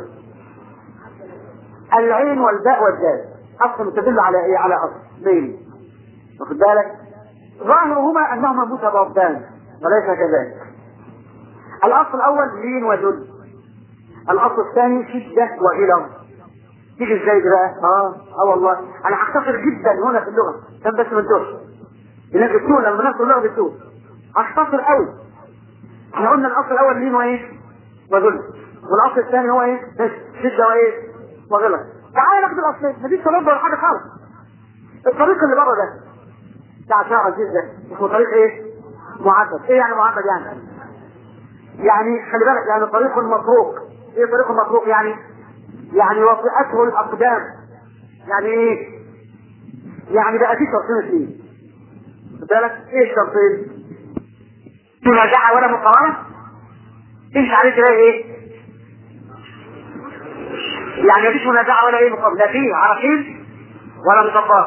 Speaker 2: العين والباء والدال اصل تدل على ايه؟ على اصل ليه؟ واخد بالك؟ ظاهرهما انهما متضادان وليس كذلك. الاصل الاول لين وذل، الاصل الثاني شده وغلظ. تيجي ازاي بقى؟ اه اه والله انا هختصر جدا هنا في اللغه عشان بس ما نتوهش. الناس بتقول لما الناس اللغه بتقول هختصر قوي. احنا قلنا الاصل الاول لين وايه؟ وذل، والاصل الثاني هو ايه؟ شده وايه؟ وغلظ. تعالى ناخد الاصلين، مفيش تردد ولا حاجه خالص. الطريق اللي بره ده بتاع شارع الجيش ده اسمه طريق ايه؟ معبد. ايه يعني معبد يعني؟ يعني خلي بالك يعني طريق مطروق. ايه طريق مطروق يعني؟ يعني وطئته الاقدام. يعني ايه؟ يعني بقى في شرطين اثنين. خد بالك ايه الشرطين؟ منازعه ولا مقاومه؟ تمشي عليه تلاقي ايه؟ يعني مفيش منازعه ولا ايه مقاومه، لا فيه عراقيل ولا مطبات.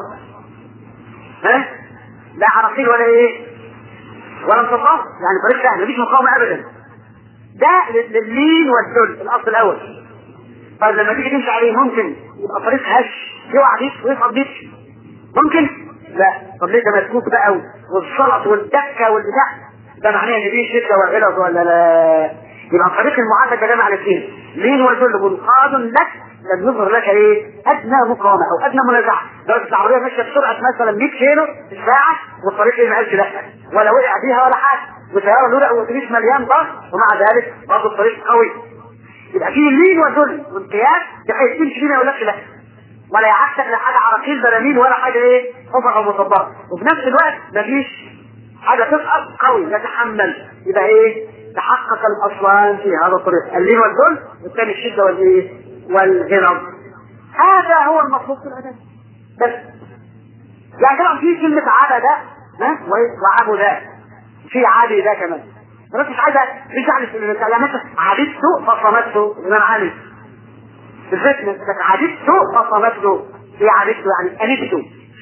Speaker 2: ها؟ لا عراقيل ولا ايه؟ ولا مطبات، يعني طريق سهل مفيش مقاومه ابدا. ده لللين والذل الاصل الاول. طيب لما تيجي تمشي عليه ممكن يبقى طريق هش يقع بيك ويصعد بيك؟ ممكن؟ لا. طب ليه ده مسكوك بقى والصلط والدكه والبتاع؟ ده معناه ان فيه شده وغلظ ولا لا؟ يبقى الطريق المعبد ده جمع الاثنين، لين وذل منقاد لك لم يظهر لك ايه؟ ادنى مقاومه او ادنى منازعه. لو العربيه ماشيه بسرعه مثلا مية كيلو في الساعه والطريق ايه ما قالش لا ولا وقع بيها ولا حاجه، وسياره لولا واتوبيس مليان ضغط ومع ذلك برضه الطريق قوي. يبقى فيه لين وذل وانقياد بحيث تمشي فيه ما يقولكش لا ولا يعكسك لا حاجه عراقيل براميل ولا حاجه ايه؟ حفر او مصبره، وفي نفس الوقت مفيش حاجه تسقط قوي يتحمل. يبقى ايه؟ تحقق الاصلان في هذا الطريق، اللين والذل والثاني الشده والايه؟ والغلظ. هذا هو المطلوب في العباده بس. يعني طبعا في كلمه عبده ها وعبده، في عابد ده كمان. بس مش عايزه مش يعني الكلمات عبدته فصمته من عامل بالذات انك عبدته فصمته. ايه عبدته؟ يعني انبته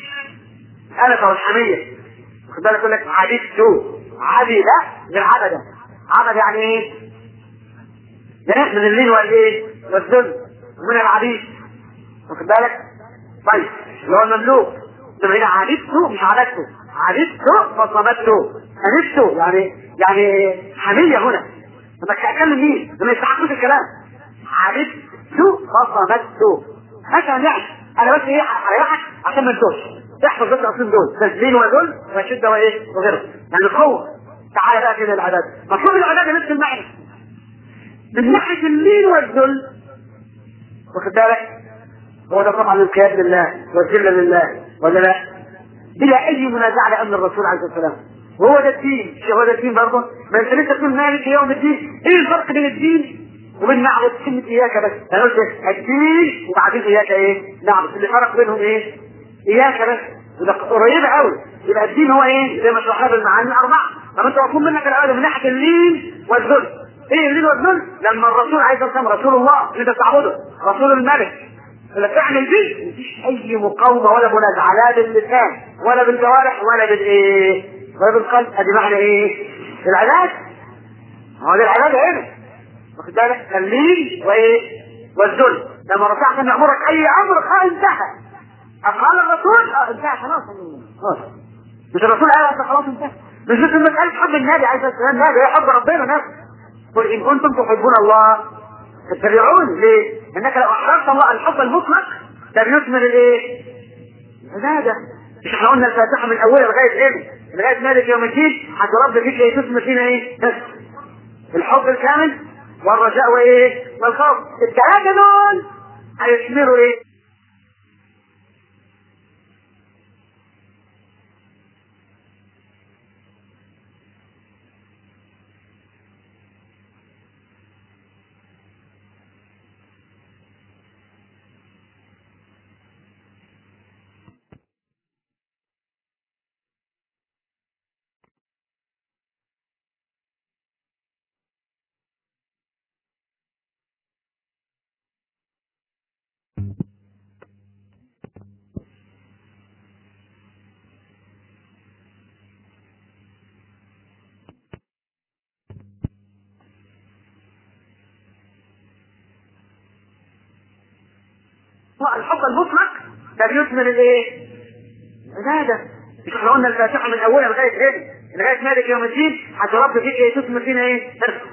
Speaker 2: انا والحميه. خد بالك يقول لك عبدته عبد غير عبده. عبد يعني ايه؟ ده من اللين والايه؟ والذل ومن العبيد. واخد بالك؟ طيب اللي هو المملوك ده هنا عبدته مش عبدته، عبدته فصمته انبته يعني يعني حميه. هنا لما تتكلم مين؟ لما يستحقوش الكلام عبدته فصمته مثلا. يعني انا بس ايه هريحك عشان ما تدوش تحفظ بس الاصلين دول، تسليم وذل وشده وايه وغيره، يعني القوه. تعالى بقى كده العباده، مطلوب العباده نفس المعنى من ناحيه اللين والذل. واخد بالك؟ هو ده طبعا الانقياد لله والذل لله ولا لا؟ بلا اي منازعه لامر الرسول عليه الصلاه والسلام. وهو ده الدين. هو ده الدين برضه. ما انت لسه تقول مالك يوم الدين. ايه الفرق بين الدين وبين نعبد؟ كلمه اياك بس. انا قلت الدين وبعدين اياك ايه؟ نعبد. اللي فرق بينهم ايه؟ اياك بس. وده قريبه قوي. يبقى الدين هو ايه؟ زي ما شرحنا بالمعاني الاربعه. طب انت مطلوب منك الاول من ناحيه اللين والذل. ايه اللين والذل؟ لما الرسول عايز يسمى رسول الله اللي انت تعبده، رسول الملك ولا تعمل دي مفيش اي مقاومه ولا منازعه لا باللسان ولا بالجوارح ولا بالايه ولا بالقلب. ادي معنى ايه؟ العلاج. هو ده العلاج هنا، واخد بالك؟ اللين وايه؟ والذل. لما رفعت ان امرك اي امر قال انتهى. قال الرسول اه انتهى خلاص. مش الرسول قال خلاص انتهى. مش مثل مسألة حب النبي عليه الصلاة والسلام، النبي هي حب ربنا نفسه. قل إن كنتم تحبون الله فاتبعوني. ليه؟ إنك لو أحببت الله الحب المطلق ده بيثمر الإيه؟ العبادة. مش احنا قلنا الفاتحة من أولها لغاية إيه؟ لغاية مالك يوم الدين حتى رب فيك إيه تثمر فينا إيه؟ الحب الكامل والرجاء وإيه؟ والخوف. الثلاثة دول هيثمروا إيه؟ الحب المطلق ده بيثمر الايه؟ عبادة. مش احنا قلنا الفاتحة من اولها لغاية ايه؟ لغاية مالك يوم الدين حتى رب فيك ايه تثمر فينا ايه؟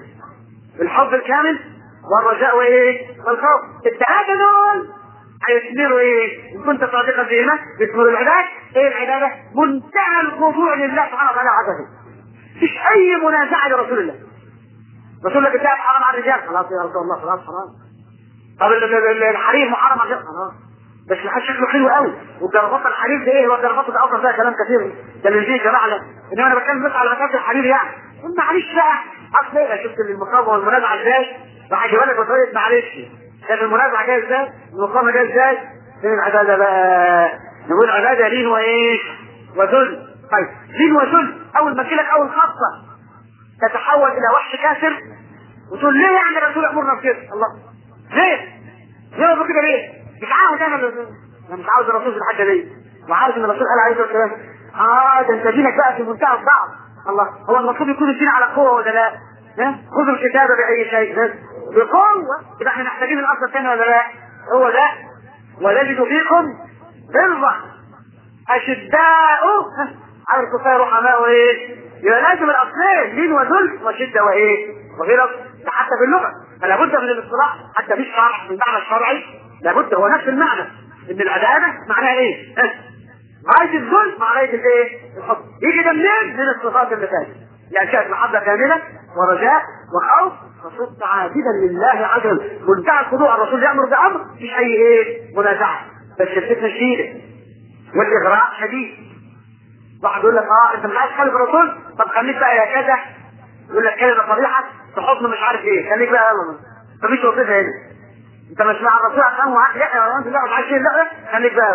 Speaker 2: الحب الكامل والرجاء وايه؟ والخوف. الثلاثة دول هيثمروا ايه؟ ان كنت صادقا فيهما يثمروا العبادة. ايه العبادة؟ منتهى الخضوع لله سبحانه وتعالى عبده. مفيش اي منازعة لرسول الله. رسول الله بتاعه حرام على الرجال، خلاص يا رسول الله خلاص حرام. طب الحرير محرم على خلاص، بس الحاج شكله حلو قوي. والجرافات الحرير ده ايه؟ هو الجرافات ده اصلا فيها كلام كثير ده اللي فيه جماعه. انما انا بتكلم بس على مساله الحرير يعني. معلش بقى اصل ايه؟ شفت المقاومه والمنازعه ازاي؟ راح اجيب لك وطريقه معلش كانت المنازعه جايه ازاي؟ المقاومه جايه ازاي؟ فين العباده بقى؟ نقول عباده لين وايه؟ وذل. طيب لين وذل اول ما تجيلك اول خطه تتحول الى وحش كافر وتقول ليه يعني الرسول امرنا بكده؟ الله ليه؟ ليه بقول كده ليه؟ مش عاوز انا انا مش عاوز الرسول في الحاجه دي، وعارف ان الرسول قال عليه الصلاه والسلام اه ده انت دينك بقى في منتهى الضعف. الله هو المفروض يكون الدين على قوه ولا لا؟ ها؟ خذوا الكتاب باي شيء بقوه. يبقى احنا محتاجين الاصل الثاني ولا لا؟ هو ده ولجد فيكم غلظه اشداء على الكفار رحماء وايه؟ يبقى لازم الاصلين لين وذل وشده وايه؟ وغلظ. ده حتى باللغه فلا بد من الاصطلاح حتى في الشرع في المعنى الشرعي لابد هو نفس المعنى ان العداله معناها ايه؟ غايه الذل مع غايه الايه؟ الحب. يجي ده منين؟ من الصفات اللي فاتت لانشاء محبه كامله ورجاء وخوف فصرت عابدا لله عز وجل. منتهى الخضوع. الرسول يامر بامر مش اي ايه؟ منازعه بس الفتنه شديده والاغراء شديد. واحد يقول لك اه انت مش عايز تخالف الرسول؟ طب خليك بقى يا كذا. يقول لك كلمه صريحه تحط مش عارف ايه. خليك بقى يلا مفيش وظيفه هنا. انت مش مع الرسول عشان معاك لا انت لا مش عايز لا خليك بقى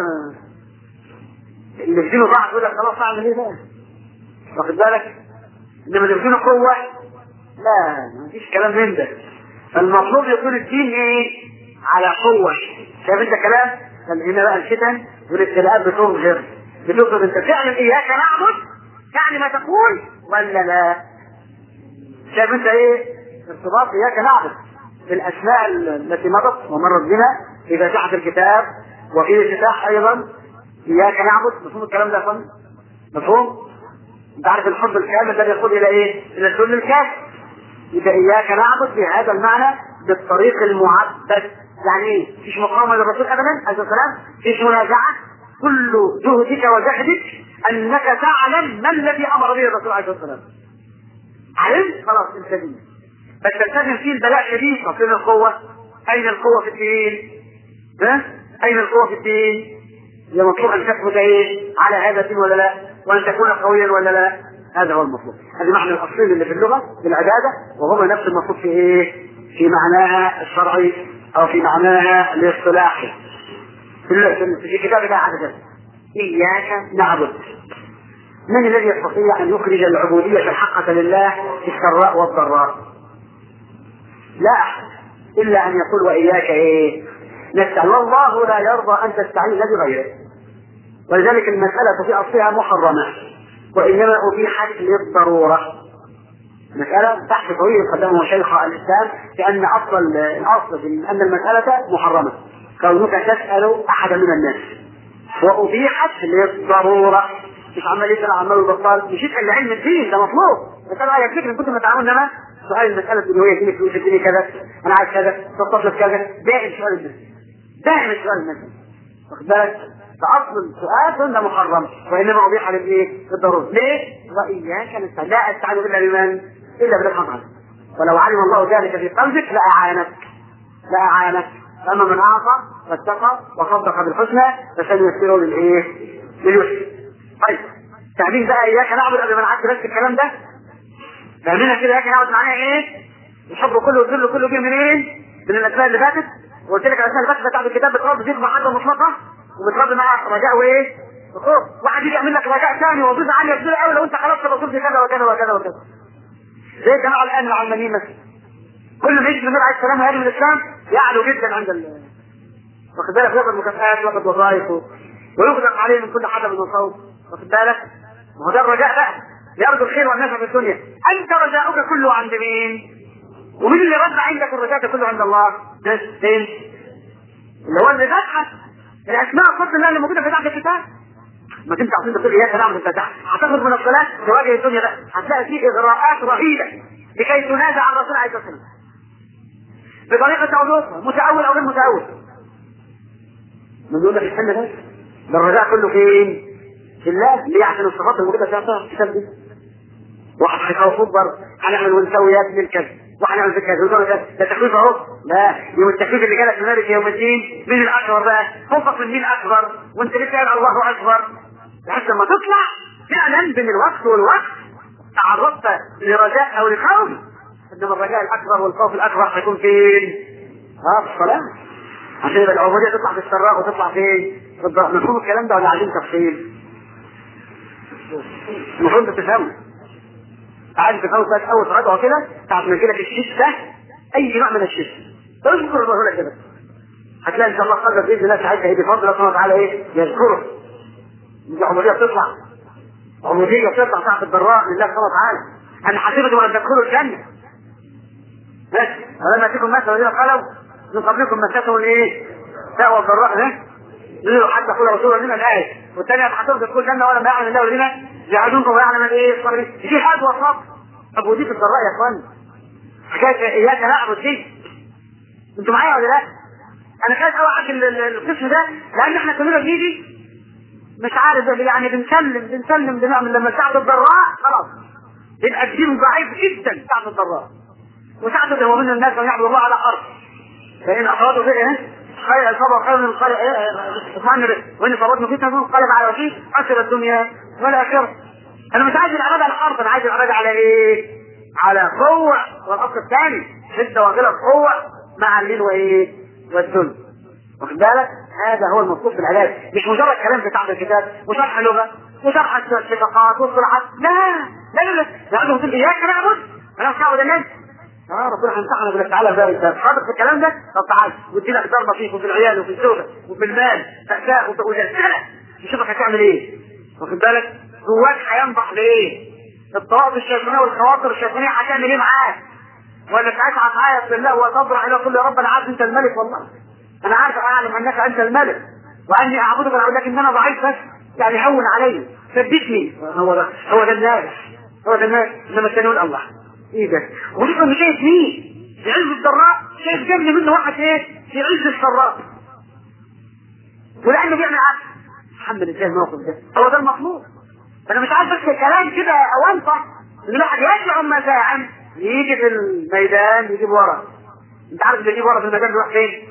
Speaker 2: اللي في دينه ضعف يقول لك خلاص اعمل ايه بقى؟ واخد بالك؟ انما اللي في دينه قوه لا مفيش كلام من ده. فالمطلوب يكون الدين ايه؟ على قوه. شايف انت كلام؟ هنا بقى الفتن والابتلاءات بتظهر بتظهر انت فعلا اياك نعبد يعني ما تقول ولا لا؟ شايف انت ايه؟ ارتباط اياك نعبد بالاسماء التي مضت ومرت بنا في فاتحه الكتاب وفي الافتتاح ايضا اياك نعبد. مفهوم الكلام ده يا فندم؟ مفهوم؟ انت عارف الحب الكامل ده يقود الى ايه؟ الى الذل الكامل. يبقى اياك نعبد بهذا المعنى بالطريق المعبد. يعني ايه؟ مفيش مقاومه للرسول ابدا عليه السلام، مفيش منازعه، كل جهدك وجهدك انك تعلم ما الذي امر به الرسول عليه السلام. علمت خلاص انت دين. بس تلتزم فيه البلاء شديد. طب فين القوه؟ اين القوه في الدين؟ ها؟ اين القوه في الدين؟ هي مطلوب ان تثبت ايه؟ على هذا الدين ولا لا؟ وان تكون قويا ولا لا؟ هذا هو المطلوب. هذا معنى الاصلين اللي في اللغه في العباده وهما نفس المطلوب في ايه؟ في معناها الشرعي او في معناها الاصطلاحي. في كتاب ده عدد اياك نعبد. من الذي يستطيع ان يخرج العبوديه الحقه لله في السراء والضراء؟ لا احد الا ان يقول واياك ايه؟
Speaker 1: نستعين، والله لا يرضى ان تستعين بغيره. ولذلك المسألة في اصلها محرمة وانما ابيحت للضرورة. مسألة بحث طويل قدمه شيخ الاسلام بان اصل الاصل في ان المسألة محرمة كونك تسأل احدا من الناس، وابيحت للضرورة. مش عمال يسأل عمال البطال، مش يسأل لعلم الدين، ده مطلوب. مسألة على فكرة كنت متعاون انما سؤال المسألة الدنيوية، اديني فلوس، اديني كذا، انا عايز كذا، تصطف لك كذا، دائم سؤال الناس، دائم سؤال الناس. واخد بالك؟ فاصل السؤال ده محرم وانما ابيح للايه؟ للضروره. ليه؟ واياك نستعين، لا استعين الا بمن؟ الا بالرحمن. ولو علم الله ذلك في قلبك لاعانك لاعانك اما من اعطى واتقى وصدق بالحسنى فسنيسره للايه؟ لليسر. طيب تعبير بقى اياك نعبد قبل ما نعدي بس الكلام ده فاهمينها كده. اياك نعبد معناها ايه؟ الحب كله والذل كله جه منين؟ من الاسماء اللي فاتت. وقلت لك الاسماء اللي فاتت بتاعت الكتاب بتربي فيك محبه مطلقه وبتربي معاك رجاء وايه؟ وخوف. واحد يجي يعمل لك رجاء ثاني ووظيفه عاليه كبيره قوي لو انت خلاص الرسول في كذا وكذا وكذا وكذا. زي الجماعه الان العلمانيين مثلا، كل ما يجي النبي عليه السلام هاجم الاسلام يعلو جدا عند ال واخد بالك، ياخد مكافآت وياخد وظائف ويغدق عليه من كل حدب وصوت. واخد بالك؟ ما هو ده الرجاء بقى، يرجو الخير والنفع في الدنيا. انت رجاؤك كله عند مين؟ ومين اللي رد عندك الرجاء كله عند الله؟ فين؟ اللي هو اللي فتحت الاسماء فضل الله اللي موجوده في تحت الكتاب. ما تنفع عشان تقول اياك نعبد الفتح هتخرج من الصلاه تواجه الدنيا بقى، هتلاقي فيه اغراءات رهيبه لكي تنازع عن الرسول عليه الصلاه والسلام بطريقه او باخرى، متاول او غير متاول. من يقول لك استنى بس، ده الرجاء كله فين؟ في الله. ليه؟ عشان الصفات الموجوده في الكتاب دي. واحد هيخوفوك برضه هنعمل ونسوي يا ابن الكذب وهنعمل في كذا، ده تخويف اهو. لا، يوم التخويف اللي جالك من مالك يوم الدين مين الاكبر بقى؟ خوفك من مين اكبر؟ وانت لسه قال الله اكبر. لحد ما تطلع فعلا بين الوقت والوقت تعرضت لرجاء او لخوف، انما الرجاء الاكبر والخوف الاكبر هيكون فين؟ اه في الصلاه. عشان يبقى العبوديه تطلع في السراء وتطلع فين؟ في الضغط. مفهوم الكلام ده ولا عايزين تفصيل؟ المفروض تفهمه. عايز تفهم بس اول رجعه كده تعرف من كده الشيش ده اي نوع من الشيش اذكر الله لك كده هتلاقي ان شاء الله قدر باذن الله ساعتها يجي فضل الله سبحانه وتعالى ايه؟ يذكره. دي عموديه تطلع، عموديه تطلع تحت الضراء لله سبحانه وتعالى. انا حسبت ولا تدخلوا الجنه بس ولما تكون مثلا الذين قالوا من قبلكم مساتهم الايه؟ ساء والضراء ده يقولوا حتى قول رسول الله الايه والثانيه حسبت تدخلوا الجنه ولما يعلم الله الذين يعدونكم ويعلم الايه؟ الصابرين. في حاجه وصف عبوديه الضراء يا اخوان. حكايه اياك نعبد دي انتوا معايا ولا لا؟ انا خايف قوي عشان القسم ده لان احنا كلنا بنيجي مش عارف يعني بنسلم بنسلم بنعمل لما ساعه الضراء خلاص يبقى الدين ضعيف جدا ساعه الضراء. وساعه اللي هو من الناس ويعبد الله على حرف فان اصابوا في ايه؟ خير الصبر خير من القلب ايه؟ وان صبرتم فتنه انقلب على وجهه خسر الدنيا والاخره. انا مش عايز العباده على حرف، انا عايز العباده على ايه؟ على قوه. والاصل الثاني شده وغلط قوه مع الليل وايه؟ والذل. واخد بالك؟ هذا هو المطلوب في العلاج، مش مجرد كلام في تعب الكتاب وشرح لغه وشرح الشفقات والصراحات. لا لا لا لا لازم تقول اياك نعبد انا مش هعبد الناس. اه ربنا هينصحنا يقول لك تعالى بقى انت حاضر في الكلام ده؟ طب تعالى وادي لك ضربه فيك وفي العيال وفي الزوجه وفي المال فأساء وزلزله نشوفك هتعمل ايه. واخد بالك؟ جواك هينضح لايه؟ الطواقف الشيطانيه والخواطر الشيطانيه هتعمل ايه معاك؟ ولا ساعتها هتعيط لله وتضرع الى كل رب انا عارف انت الملك والله. انا عارف اعلم انك انت الملك واني اعبدك واقول لك ان انا ضعيف بس يعني هون علي ثبتني. هو ده هو ده الناس هو ده الناس لما كانوا يقول الله ايه ده؟ ولسه مش شايف مين في عز الضراء شايف جنبي منه واحد ايه؟ في عز السراء ولانه بيعمل عكس. تحمل ازاي الموقف ده؟ هو ده المطلوب. انا مش عارف بس الكلام كده اوانطه ان الواحد يشعر مساعا يجي في الميدان يجيب ورا. انت عارف اللي يجيب ورا في الميدان بيروح فين؟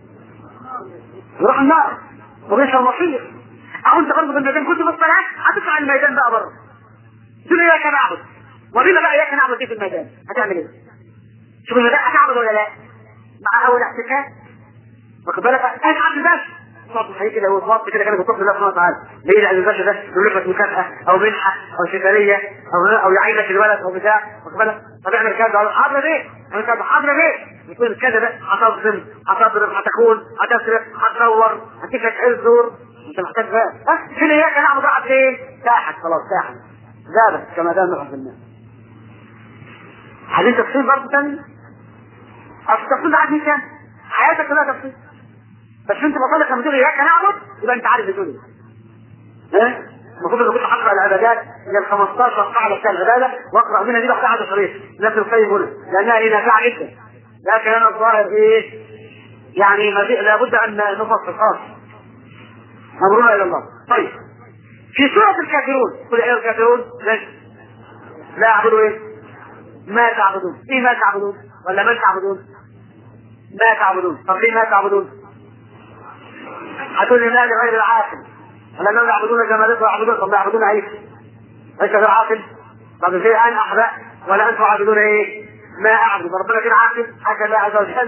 Speaker 1: يروح النار وبيشعر مصير. او انت برضه في الميدان كنت في الصلاه هتطلع الميدان بقى بره تقول اياك نعبد ورينا بقى اياك نعبد دي في الميدان هتعمل ايه؟ شوف الميدان هتعبد ولا لا؟ مع اول احتكاك واخد بالك انا عبد بس
Speaker 2: صوت الحقيقي كده وصوت كده كان بتطلب الله سبحانه وتعالى ليه؟ لان الباشا ده يقول لك مكافاه او منحه او سفريه او او يعينك الولد او بتاع واخد بالك. طب اعمل كذا حاضر ليه؟ اعمل كذا حاضر ليه؟ يقول كذا ده هتظلم هتضرب هتكون هتسرق هتدور هتجيب لك عيل زور انت محتاج بقى ها فين اياك نعبد راحت فين؟ ساحت خلاص ساحت زادت كما دام نحن في الناس. عايزين تفصيل برضه ثاني؟ اصل التفصيل ده عايز كام؟ حياتك كلها تفصيل. بس انت بطلق لما تقول اياك نعبد يبقى انت عارف الدنيا. ها؟ المفروض ان كنت هقرا العبادات من ال خمستاشر قاعده بتاع العباده واقرا منها دي واحده واحده شريط نفس القيم هنا لانها هي نافعه جدا. لكن انا الظاهر ايه؟ يعني لابد ان نفصل خاص. امرنا الى الله. طيب في سوره الكافرون قل ايه الكافرون؟ ليش؟ لا يعبدوا ايه؟ ما تعبدون. ايه ما تعبدون؟ ولا من تعبدون؟ ما تعبدون. طب ليه ما تعبدون؟ هتقول لي ما لغير العاقل ولا انهم يعبدون جمالات ويعبدون. طب يعبدون عيسى ليس غير عاقل. طب ازاي انا احباء ولا انتم عابدون ايه؟ ما اعبد. ربنا كده عاقل حكى الله عز وجل.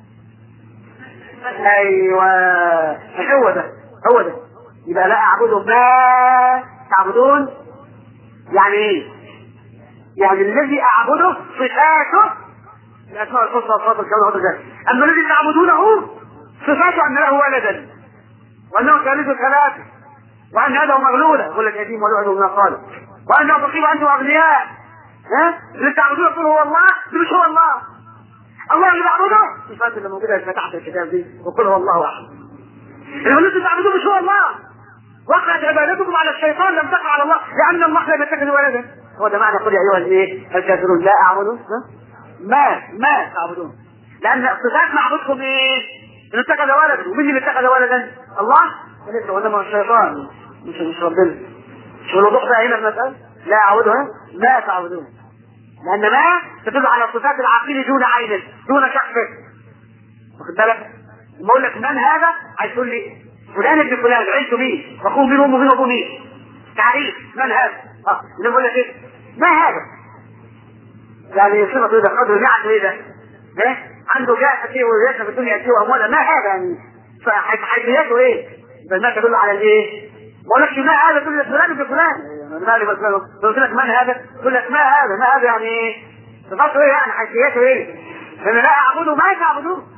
Speaker 2: ايوه هو ده هو ده. يبقى لا اعبد ما تعبدون يعني ايه؟ يعني الذي اعبده صفاته الاسماء الحسنى والصفات الكامله والصفات. اما الذي تعبدونه صفاته ان له ولدا وانه ثالث ثلاثه وان هذا مغلوله يقول لك يتيم ولعن من قال وانه فقير وانتم اغنياء. ها اللي تعبدونه يقول هو الله ده مش هو الله. الله اللي بعبده الصفات اللي موجوده في تحت الكتاب دي وقل هو الله احد. اللي انتم تعبدوه مش هو الله. وقعت عبادتكم على الشيطان لم تقع على الله لان الله لم يتخذ ولدا. هو ده معنى قل يا ايها الايه الكافرون لا اعبد ما ما تعبدون. لان صفات معبودكم ايه؟ انه اتخذ ولدا. ومين اللي اتخذ ولدا؟ الله. وانما الشيطان مش مش ربنا. مش الوضوح ده هنا المسألة لا اعبدها ما تعبدون. لان ما تدل على صفات العقيل دون عين دون شخص. واخد بالك؟ لما اقول لك من هذا عايز تقول لي فلان ابن فلان عيلته مين؟ واخوه مين وامه مين وابوه مين؟ تعريف من هذا؟ اه اللي بقول لك ايه؟ ما هذا؟ يعني صفة ايه ده؟ قدر نعت ايه ده؟ ايه؟ عنده جاهة ايه وياسة في الدنيا ايه واموالها ما هذا يعني؟ حيثياته ايه؟ يبقى ما تدل على الايه؟ ما اقولكش ما هذا تقول لك فلان ابن فلان مالي بس قلت لك من هذا؟ تقول لك ما هذا؟ ما هذا يعني ايه؟ صفاته ايه يعني؟ حيثياته ايه؟ فانا لا اعبده ما تعبدون.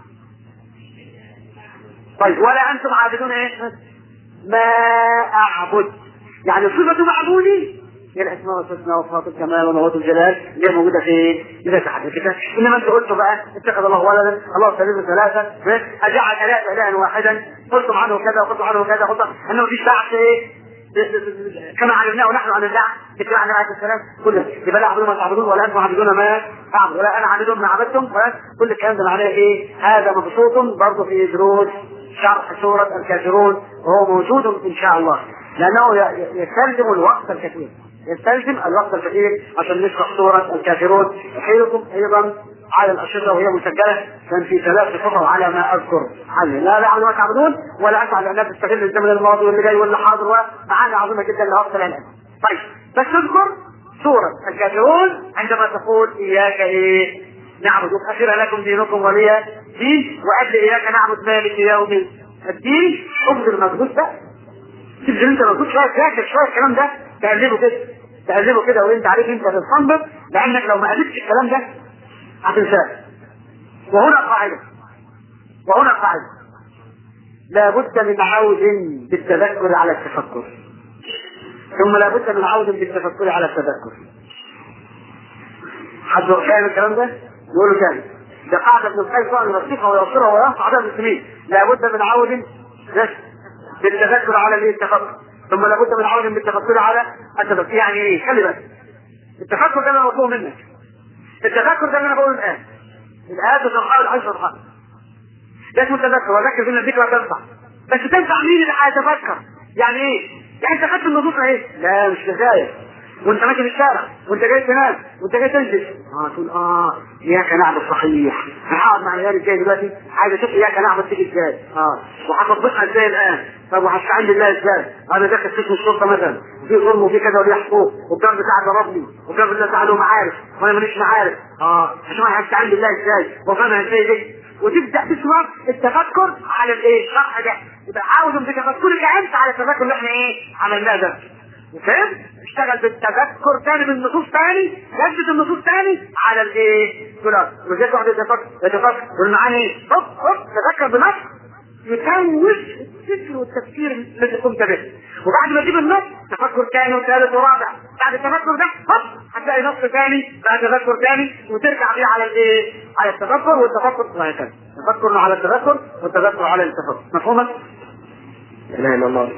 Speaker 2: طيب ولا انتم عابدون ايه؟ ما اعبد يعني صفة معبودي هي الاسماء والحسنى وصفات الكمال ونوات الجلال اللي موجودة في إذا تحت الكتاب. انما انت قلتوا بقى اتخذ الله ولدا الله ثالث ثلاثة اجعل اله الها واحدا قلتم عنه كذا وقلتم عنه كذا قلتم انه مفيش بعث ايه كما علمناه نحن عن الله اتباعنا عليه السلام كله. يبقى لا اعبدون ما تعبدون ولا انتم عابدون ما اعبد ولا انا عابدون ما عبدتم ولا كل الكلام ده معناه ايه؟ هذا مبسوط برضه في دروس شرح سورة الكافرون وهو موجود ان شاء الله لانه يستلزم الوقت الكثير يستلزم الوقت الكثير عشان نشرح سورة الكافرون. احيلكم ايضا على الاشرطه وهي مسجله كان في ثلاث خطر على ما اذكر عنه لا لا على ما تعبدون ولا اسعى لانها تستغل الزمن الماضي واللي جاي واللي حاضر ومعاني عظيمه جدا لوقت الان. طيب بس اذكر سورة الكافرون عندما تقول اياك ايه نعبد اخر لكم دينكم ولي دين وقبل اياك نعبد مالك يوم الدين. افضل مجهود بقى تبذل انت مجهود شويه تذاكر شويه الكلام ده تقلبه كده تقلبه كده وانت عارف انت تتصنبط لانك لو ما قلبتش الكلام ده هتنساه. وهنا قاعده وهنا قاعده لا بد من عود بالتذكر على التفكر ثم لا بد من عود بالتفكر على التذكر. حد فاهم الكلام ده؟ نقوله تاني ده قاعده ابن القيم طبعا يرسخها ويوصلها ويرفع بها المسلمين. لا بد من عود بالتفكر على التفكر ثم لا بد من عود بالتفكر على التفكر. يعني ايه؟ خلي بالك التفكر ده اللي مطلوب منك. التذكر ده اللي انا بقوله الان الآيات تنحاول عشر حق ده اسمه التذكر وذكر فينا الذكرى تنفع. بس تنفع مين اللي هيتفكر؟ يعني ايه؟ يعني انت خدت النصوص اهي لا مش كفايه وانت ماشي في الشارع وانت جاي تنام وانت جاي تنزل اه تقول اه اياك نعبد صحيح انا هقعد مع العيال ازاي دلوقتي عايز اشوف اياك نعبد تيجي ازاي اه وهطبقها ازاي الان. طب وهستعين بالله ازاي؟ انا داخل قسم الشرطه مثلا في ظلم وفي كذا وليه حقوق والجار بتاعي ضربني والجار بالله تعالى معارف وانا ماليش معارف اه عشان هستعين بالله ازاي وفاهمها ازاي دي وتبدا تسمع التفكر على الايه؟ الشرح ده. يبقى عاوز بتفكرك انت على التفكر اللي احنا ايه؟ عملناه ده. فهمت؟ اشتغل بالتذكر تاني بالنصوص تاني، جدد النصوص تاني على الايه؟ دولار. وازاي تقعد يتفكر يتفكر والمعاني ايه؟ هوب هوب تفكر بنفسك يكوش الفكر والتفكير اللي قمت به. وبعد ما تجيب النص تفكر ثاني وثالث ورابع. بعد التفكر ده هوب هتلاقي نص ثاني بعد تفكر ثاني وترجع بيه على الايه؟ على التفكر والتفكر وهكذا. تفكر على التفكر والتفكر على التفكر. مفهومة؟ لا اله الا الله.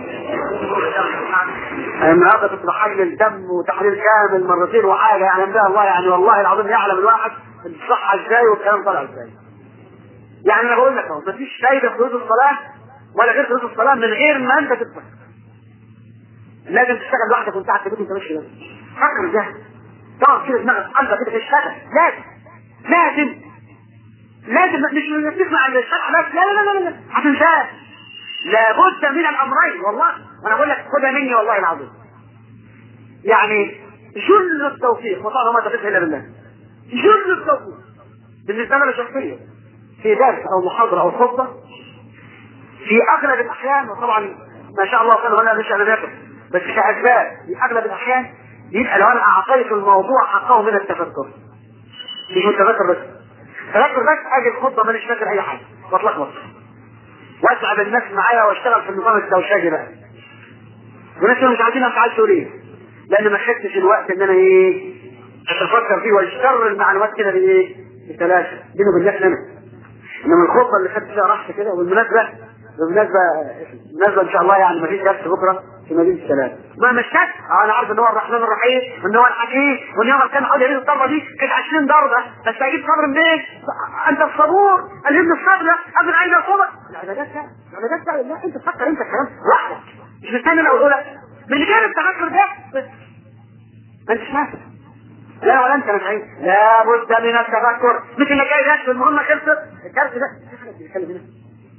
Speaker 2: النهارده كنت بحلل دم وتحليل كامل مرتين وحاجه يعني ده الله يعني والله العظيم يعلم الواحد الصحه ازاي والكلام طلع ازاي. يعني انا بقول لك اهو مفيش فايده في فلوس الصلاه ولا غير فلوس الصلاه من غير ما انت تتفكر. لازم تشتغل لوحدك وانت قاعد في البيت انت ماشي بس. فكر ده. تقعد كده دماغك قلبك كده تشتغل لازم لازم لازم مش تسمع الشرح بس لا لا لا لا هتنساه. لابد من الامرين والله وانا بقول لك خدها مني والله العظيم. يعني جل التوفيق وطبعا ما تقف الا بالله. جل التوفيق بالنسبه لنا شخصيا في درس او محاضره او خطبه في اغلب الاحيان وطبعا ما شاء الله كانوا انا مش انا ذاكر بس كاسباب في اغلب الاحيان يبقى لو انا اعطيت الموضوع حقه من التفكر مش التفكر بس تفكر بس اجي الخطبه مانيش فاكر اي حاجه واتلخبط واسعد الناس معايا واشتغل في النظام الدوشاجي بقى والناس مش عايزين افعال سوريه لان ما خدتش الوقت ان انا ايه اتفكر فيه واشتر المعلومات كده بايه بثلاثه بيني وبين نفسي انا. انما الخطبه اللي خدت فيها راحتي كده والمناسبه بالمناسبه بالمناسبه ان شاء الله يعني ما فيش درس بكره في مدينه السلام ما مشتت انا عارف ان هو الرحمن الرحيم وان هو الحكيم وان يوم كان حاول يريد الضربه دي كانت عشرين ضربه بس هجيب صبر منين؟ انت الصبور الابن الصبر قبل عين الصبر العبادات لا العبادات لا انت تفكر انت الكلام لوحدك مش مستني انا اقول لك من غير التفكر ده ما انتش نافع لا ولا انت نافعين لابد من التفكر مثل ما جاي ناس المهمه خلصت الدرس ده بيتكلم هنا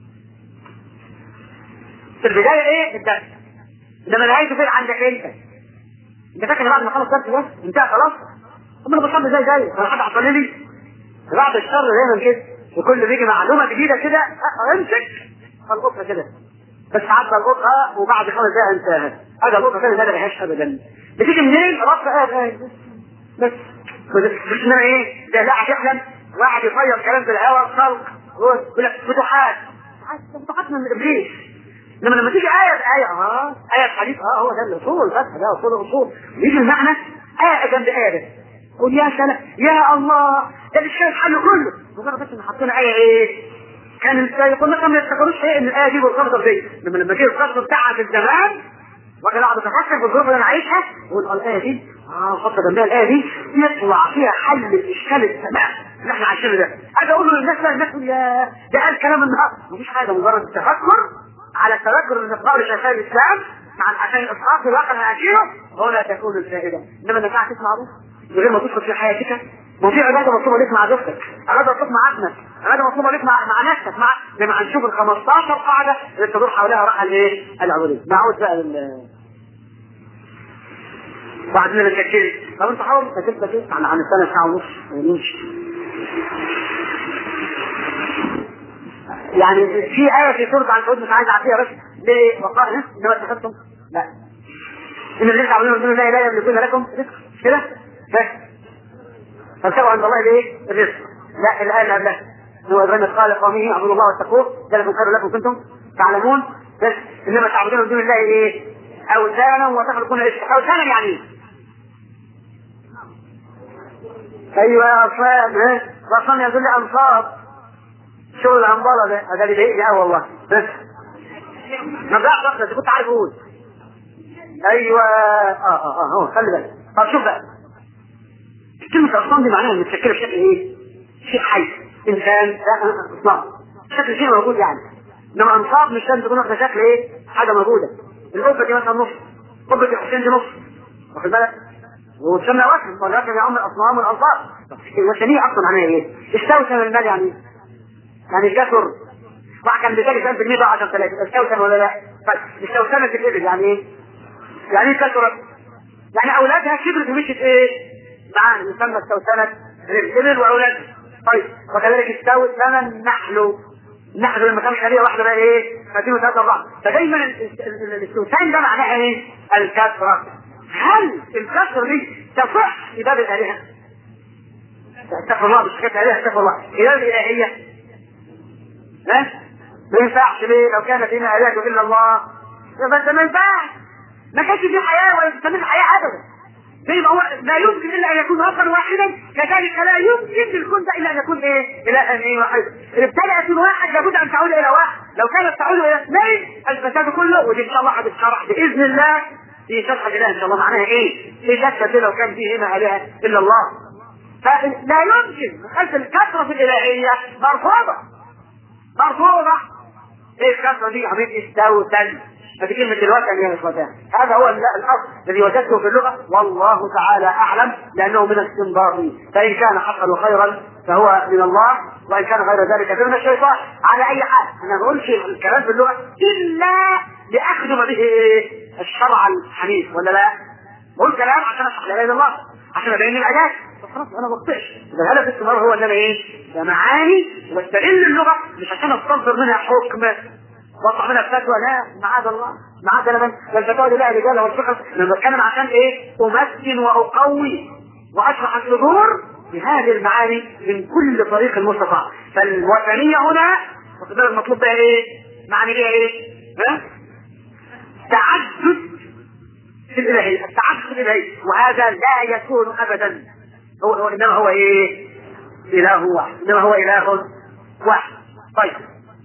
Speaker 2: في البدايه ايه الدرس انما نهايته فين عندك انت انت فاكر بعد ما خلص الدرس ده انتهى خلاص طب انا بصلي زي زي انا حد عطاني لي بعد الشر دايما كده وكل بيجي معلومه جديده كده امسك القطه كده بس عدى القطه وبعد خمس دقايق انتهى هذا القطه كده ما لهاش ابدا بتيجي منين ربط ايه ايه بس مش انا ايه ده لا يحلم واحد يطير كلام في الهواء خلق فتوحات فتوحات من ابليس لما لما تيجي آية بآية اه آية حديث اه هو ده الأصول بس ده أصول الأصول يجي المعنى آية جنب آية قول يا سلام يا الله ده الشيء الحل كله مجرد بس ان حطينا آية ايه كان يقول لك ما يفتكروش ايه ان الآية دي والقصة دي لما لما تيجي القصة بتاعها في الزمان وانا قاعد اتفكر في الظروف اللي انا عايشها واقول الآية دي اه حط جنبها الآية دي يطلع فيها حل الإشكال التمام اللي احنا عايشينه ده اجي اقول للناس لا الناس يا ده قال كلام النهارده مفيش حاجة مجرد تفكر على التذكر اللي نقرأه لشيخي الإسلام مع عشان إسقاط الواقع العشيرة هنا تكون الفائدة إنما أنت قاعد تسمع به من غير ما تدخل في حياتك ما في عبادة مطلوبة ليك مع زوجتك عبادة مطلوبة مع ابنك عبادة مطلوبة ليك مع مع نفسك مع لما هنشوف ال خمستاشر قاعدة اللي تدور حواليها راحة الايه العبودية نعود بقى لل بعدين نسجل طب انت حاول تسجل كده عن عن السنة ساعة ونص ونمشي يعني في آية في سورة عن سعود مش عايز أعطيها بس ليه وقال إنما اتخذتم لا إن الذين تعبدون من دون الله لا يملكون لكم رزق كده بس فابتغوا عند الله بإيه الرزق لا الآية اللي قبلها هو إبراهيم قال قومه اعبدوا الله واتقوه ذلكم خير لكم كنتم تعلمون بس إنما تعبدون من دون الله إيه أوثانا وتخلقون رزقا أوثانا يعني إيه أيوة يا أصفاد ها وأصلا يقول لي أنصاب شغل العنبالة ده هذا اللي ضايقني قوي والله بس ما بقى بقى كنت عارف اقول ايوه اه اه اه هو خلي بالك طب شوف بقى كلمة اصلا دي معناها متشكلة بشكل ايه؟ شيء حي انسان اصنام شكل شيء موجود يعني انما انصاب مش لازم تكون واخدة شكل ايه؟ حاجة موجودة القبة دي مثلا نص قبة الحسين دي نص واخد بالك؟ وتسمى وسم ولكن يعم الاصنام والانصاب والثانية اصلا معناها ايه؟ استوسم المال يعني يعني كسر واحد كان بيتاجي سنة بالمية عشر ثلاثة استوسم ولا لا استوسمت الابل يعني ايه يعني ايه كسرت يعني اولادها كبرت ومشت ايه معانا يسمى استوسمت الابل واولادها طيب وكذلك استوت كما النحل. النحل لما كان خليه واحده بقى ايه؟ اثنين وثلاثه اربعه. فدايما الاستوثان ده معناها ايه؟ الكثره. هل الكثره دي تصح في باب الالهه؟ استغفر الله، مش حكايه الالهه، استغفر الله، في باب الالهيه ها؟ ما ينفعش ليه؟ لو كان فينا اله الا الله بس ما ينفعش، ما كانش في حياه ولا تستمر حياه ابدا. زي ما هو لا يمكن الا ان يكون ربا واحدا، كذلك لا يمكن للكون ده الا ان يكون ايه؟ الها ايه واحد. ابتدات من واحد لابد ان تعود الى واحد، لو كانت تعود الى اثنين الفساد كله. ودي ان شاء الله هتتشرح باذن الله في شرح الاله ان شاء الله. معناها ايه؟ في شك لو كان فيه هنا اله الا الله. فلا يمكن خلف الكثره في الالهيه مرفوضه مرفوضه. ايه الكثره دي؟ عمليه استوتن. هذه كلمة الوثن يا إخوتان. هذا هو الأصل الذي وجدته في اللغة، والله تعالى أعلم، لأنه من استنباطي. فإن كان حقا وخيرا فهو من الله، وإن كان غير ذلك فمن الشيطان. على أي حال أنا ما بقولش الكلام في اللغة إلا لأخدم به الشرع الحنيف، ولا لا؟ بقول كلام عشان أشرح لا إله إلا الله، عشان أبين العلاج. خلاص أنا ما بقطعش. إذا هدف الاستمرار هو إن أنا إيه؟ ده معاني واستغل اللغة مش عشان أستنظر منها حكم وضع منها الفتوى، لا معاذ الله معاذ الله. والفتوى دي لها رجال والفقه. لما بتكلم عشان ايه؟ امثل واقوي واشرح الصدور بهذه المعاني من كل طريق مستطاع. فالوثنيه هنا المطلوب بها ايه؟ معنى بها ايه؟ ها؟ تعدد في الالهيه، التعدد في الالهيه، وهذا لا يكون ابدا. هو, هو انما هو ايه؟ اله واحد، انما هو اله واحد. طيب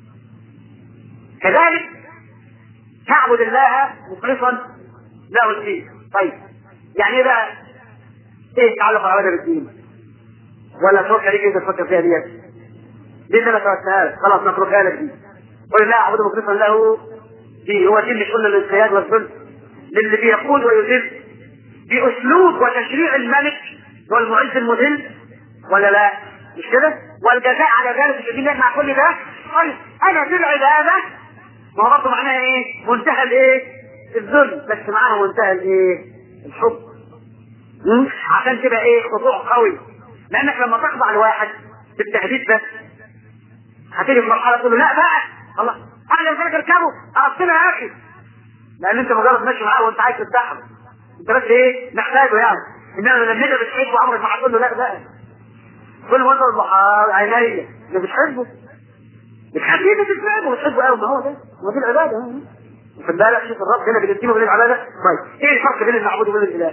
Speaker 2: كذلك تعبد الله مخلصا له الدين. طيب يعني ايه بقى؟ ايه تعلق العباده بالدين؟ ولا تروح عليك انت تفكر فيها ديت؟ دي انا توسعها خلاص نتركها لك دي. قل لا اعبد مخلصا له دين. هو دين مش قلنا للانقياد والذل للي بيقود ويذل باسلوب وتشريع الملك والمعز المذل، ولا لا؟ مش كده؟ والجزاء على ذلك الذين مع كل ده. طيب انا في العباده ما هو برضه معناها ايه؟ منتهى الايه؟ الذل، بس معاها منتهى الايه؟ الحب. عشان تبقى ايه؟ خضوع قوي. لانك لما تخضع لواحد بالتهديد بس هتيجي في مرحله تقول له لا بقى الله انا لما اركبه عرفتنا يا اخي، لان انت مجرد ماشي معاه وانت عايز تفتحه، انت بس ايه؟ محتاجه يعني. انما لما انت بتحبه عمرك ما هتقول له لا بقى. كل ما تقول له عينيا اللي بتحبه بتحبيه بتتفاهمه وتحبه قوي. ما هو ده ما دي العباده. وفي بالك شوف الرب هنا بيقدمه بين العباده. طيب ايه الفرق بين المعبود وبين الاله؟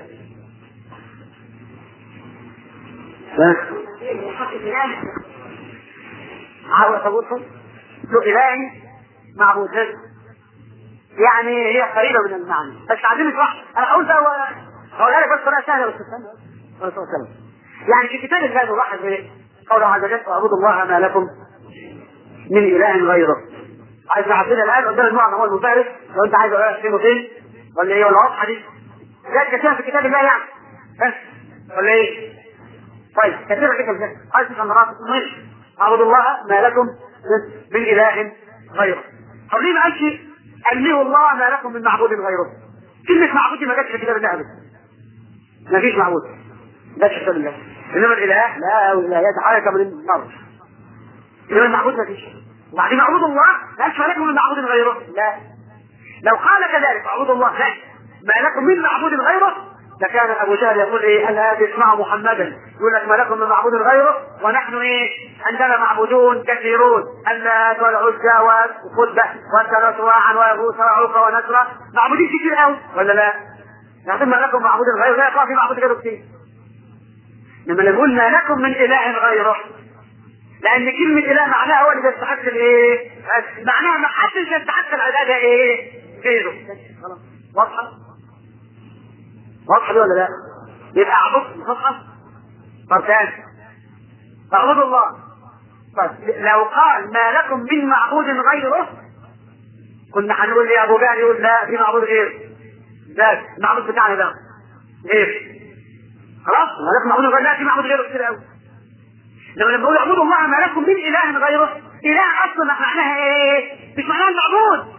Speaker 2: عاوز اقول له الهي معبود، يعني هي قريبه من المعنى بس عايزين نشرح. انا اقول ده هقولها لك بس طريقه سهله بس استنى. يعني في كتاب الله الواحد ايه؟ قوله عز وجل واعبدوا الله ما لكم من اله غيره. عايز نعرفها الان قدام المعنى هو المفارس. لو انت عايز اقولها فين وفين ولا ايه ولا واضحه دي؟ لا كثيرا في كتاب الله يعني بس ولا ايه؟ طيب كثيرا كده ازاي؟ عايز تفهم ماشي. اعبدوا الله ما لكم من اله غيره. طب ليه ما قالش ألهوا الله ما لكم من معبود غيره؟ كلمة معبود دي ما جاتش في كتاب الله ابدا. ما فيش معبود ده في كتاب الله. انما الاله لا ولا يتحرك من النار. انما المعبود ما فيش. وبعدين معبود الله لا ما لكم من معبود غيره. لا لو قال كذلك اعبدوا الله لا ما لكم من معبود غيره لكان ابو جهل يقول ايه؟ الا تسمعوا محمدا يقول لك ما لكم من معبود غيره ونحن ايه؟ عندنا معبودون كثيرون اللات والعزى والقدة والثلاث سواعا ويغوث ويعوق ونسرا. معبودين كتير قوي ولا لا؟ لكن ما لكم معبود غيره لا يقع في معبود غيره كتير. لما نقول ما لكم من اله غيره لان كلمة اله معناها هو اللي يستحق الايه؟ معناها ما حدش يستحق العبادة ايه؟ غيره. خلاص واضحة؟ واضحة دي ولا لا؟ يبقى اعبد واضحة؟ طب تاني اعبدوا الله. طيب لو قال ما لكم من معبود غيره كنا هنقول لي ابو جهل يقول لا في معبود غيره. لا المعبود بتاعنا ده غير. خلاص ما لكم معبود غيره لا في معبود غيره كتير قوي. لما نقول اعبدوا الله ما لكم من اله غيره اله اصلا معناها ايه؟ مش معناها المعبود.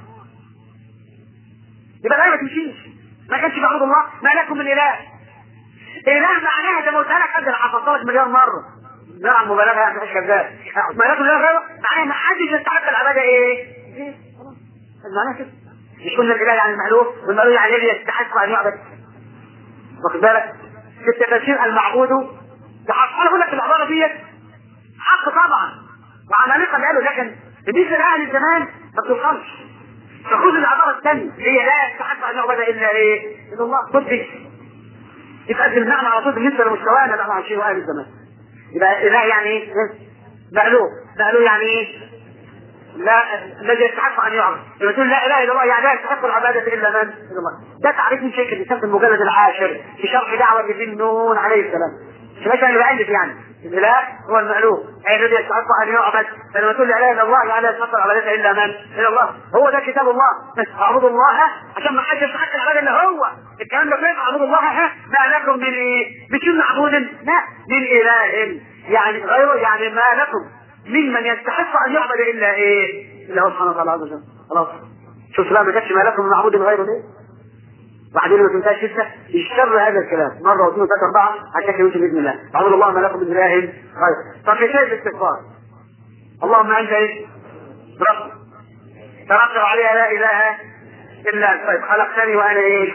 Speaker 2: يبقى لا ما تمشيش. ما كانش معبود الله ما لكم من اله. اله معناها زي ما قلت لك قبل حفظتها لك مليار مره نوع المبالغه يعني مش كذاب. ما لكم لا غيره معناها ما حدش يستحق العباده ايه؟ معناها كده. مش كل الاله يعني المألوف والمألوف يعني الذي يستحق ان يعبد. واخد بالك؟ في التفاسير المعبود تحقق. انا بقول لك العباره ديت حق طبعا وعمالقه قالوا، لكن بالنسبه لاهل الزمان ما بتوصلش. فخذ العباره الثانيه هي لا يستحق ان يعبد الا ايه؟ الا الله. خذ دي يتقدم المعنى على طول بالنسبه لمستوانا بقى مع شيء اهل الزمان. يبقى اله يعني ايه؟ مألوف. مألوف يعني ايه؟ لا الذي يستحق ان يعبد. لما تقول لا اله الا الله يعني لا يستحق العباده الا من؟ الا الله. ده تعريف من شيخ الاسلام في المجلد العاشر في شرح دعوه ذي النون عليه السلام. مش مثلا اللي بألف يعني الاله هو المألوف اي الذي يستحق ان يعبد. فلما تقول لا اله الا الله يعني لا يستحق العباده الا من؟ الا الله. هو ده كتاب الله. اعبدوا الله عشان ما حدش يستحق العباده الا هو. الكلام ده فين؟ اعبدوا الله ها ما لكم من ايه؟ مش من معبود، لا من اله يعني غيره، يعني ما لكم ممن يستحق ان يعبد الا ايه؟ الا هو سبحانه وتعالى عز وجل. خلاص شوف لا ما جاتش ما لكم من معبود غيره ليه؟ بعدين ما تنساش لسه يشتر هذا الكلام مره واثنين وثلاثه اربعه عشان يوصل باذن الله. اعبد الله ما لكم من اله غيره. طب في شيء الاستغفار اللهم انت ايه؟ رب ترتب عليها لا اله الا انت. طيب خلقتني وانا ايه؟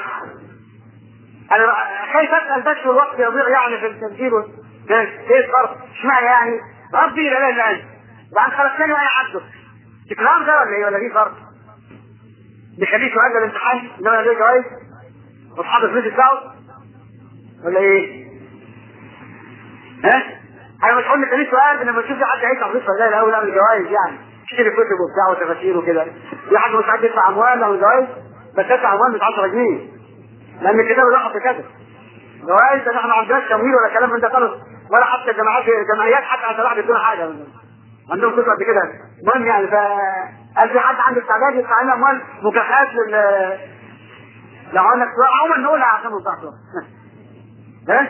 Speaker 2: انا خايف اسال بس والوقت يضيع يعني في التفسير. ايه الفرق؟ اشمعنى يعني ربي لا اله الا انت وبعد خلقتني وانا عبدك؟ تكرار ده ولا ايه ولا في فرق؟ بيخليه سؤال الامتحان انما ليه جوائز واصحاب الفلوس يدفعوا ولا ايه؟ ها؟ انا مش هقول لك ليه سؤال لما تشوف حد هيدفع فلوس ولا الاول اعمل جوائز يعني اشتري كتب وبتاع وتفاسير وكده. في حد مش عايز يدفع اموال او جوائز بس يدفع اموال مش عشرة جنيه لان الكتاب ضغط كده. جوائز احنا ما عندناش تمويل ولا كلام من ده خالص ولا حتى جماعات جمعيات حتى عشان واحد يدونا حاجه عندهم كتب قد كده. المهم يعني ف قال في حد عنده استعداد يدفع لنا اموال مكافآت لل لو قلنا عموما نقولها عشان نصحصح. ها؟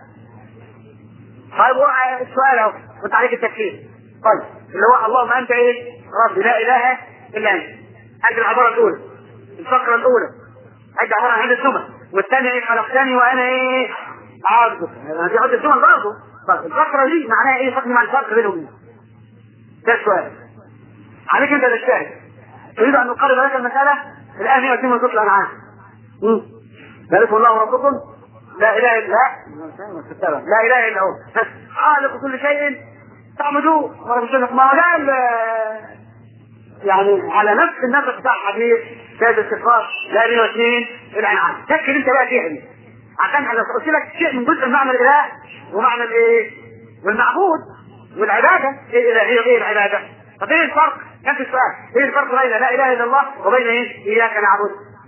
Speaker 2: طيب السؤال اهو كنت عليك التكفير. طيب اللي هو اللهم انت ايه؟ ربي لا اله الا انت. هذه العباره الاولى الفقره الاولى هذه عباره عن هذه الجمل والثانيه ايه؟ خلقتني وانا ايه؟ عبدك. هذه عبد الجمل برضه. طيب الفقره دي معناها ايه؟ فقط مع الفرق بينهم. ده السؤال عليك انت تجتهد. تريد ان نقرب لك المساله الان هي وتم تطلع العام. ذلكم الله ربكم لا اله الا لا اله الا هو خالق كل شيء تعبدوه ورب. ما قال يعني على نفس النفس بتاع حديث سيد الصفات لا اله واثنين الانعام. تذكر انت بقى فيها دي عشان انا قلت لك شيء من جزء معنى الاله ومعنى الايه والمعبود والعباده. ايه الالهيه وايه العباده؟ طب ايه الفرق؟ نفس السؤال ايه الفرق بين لا اله الا الله وبين ايه؟ اياك نعبد.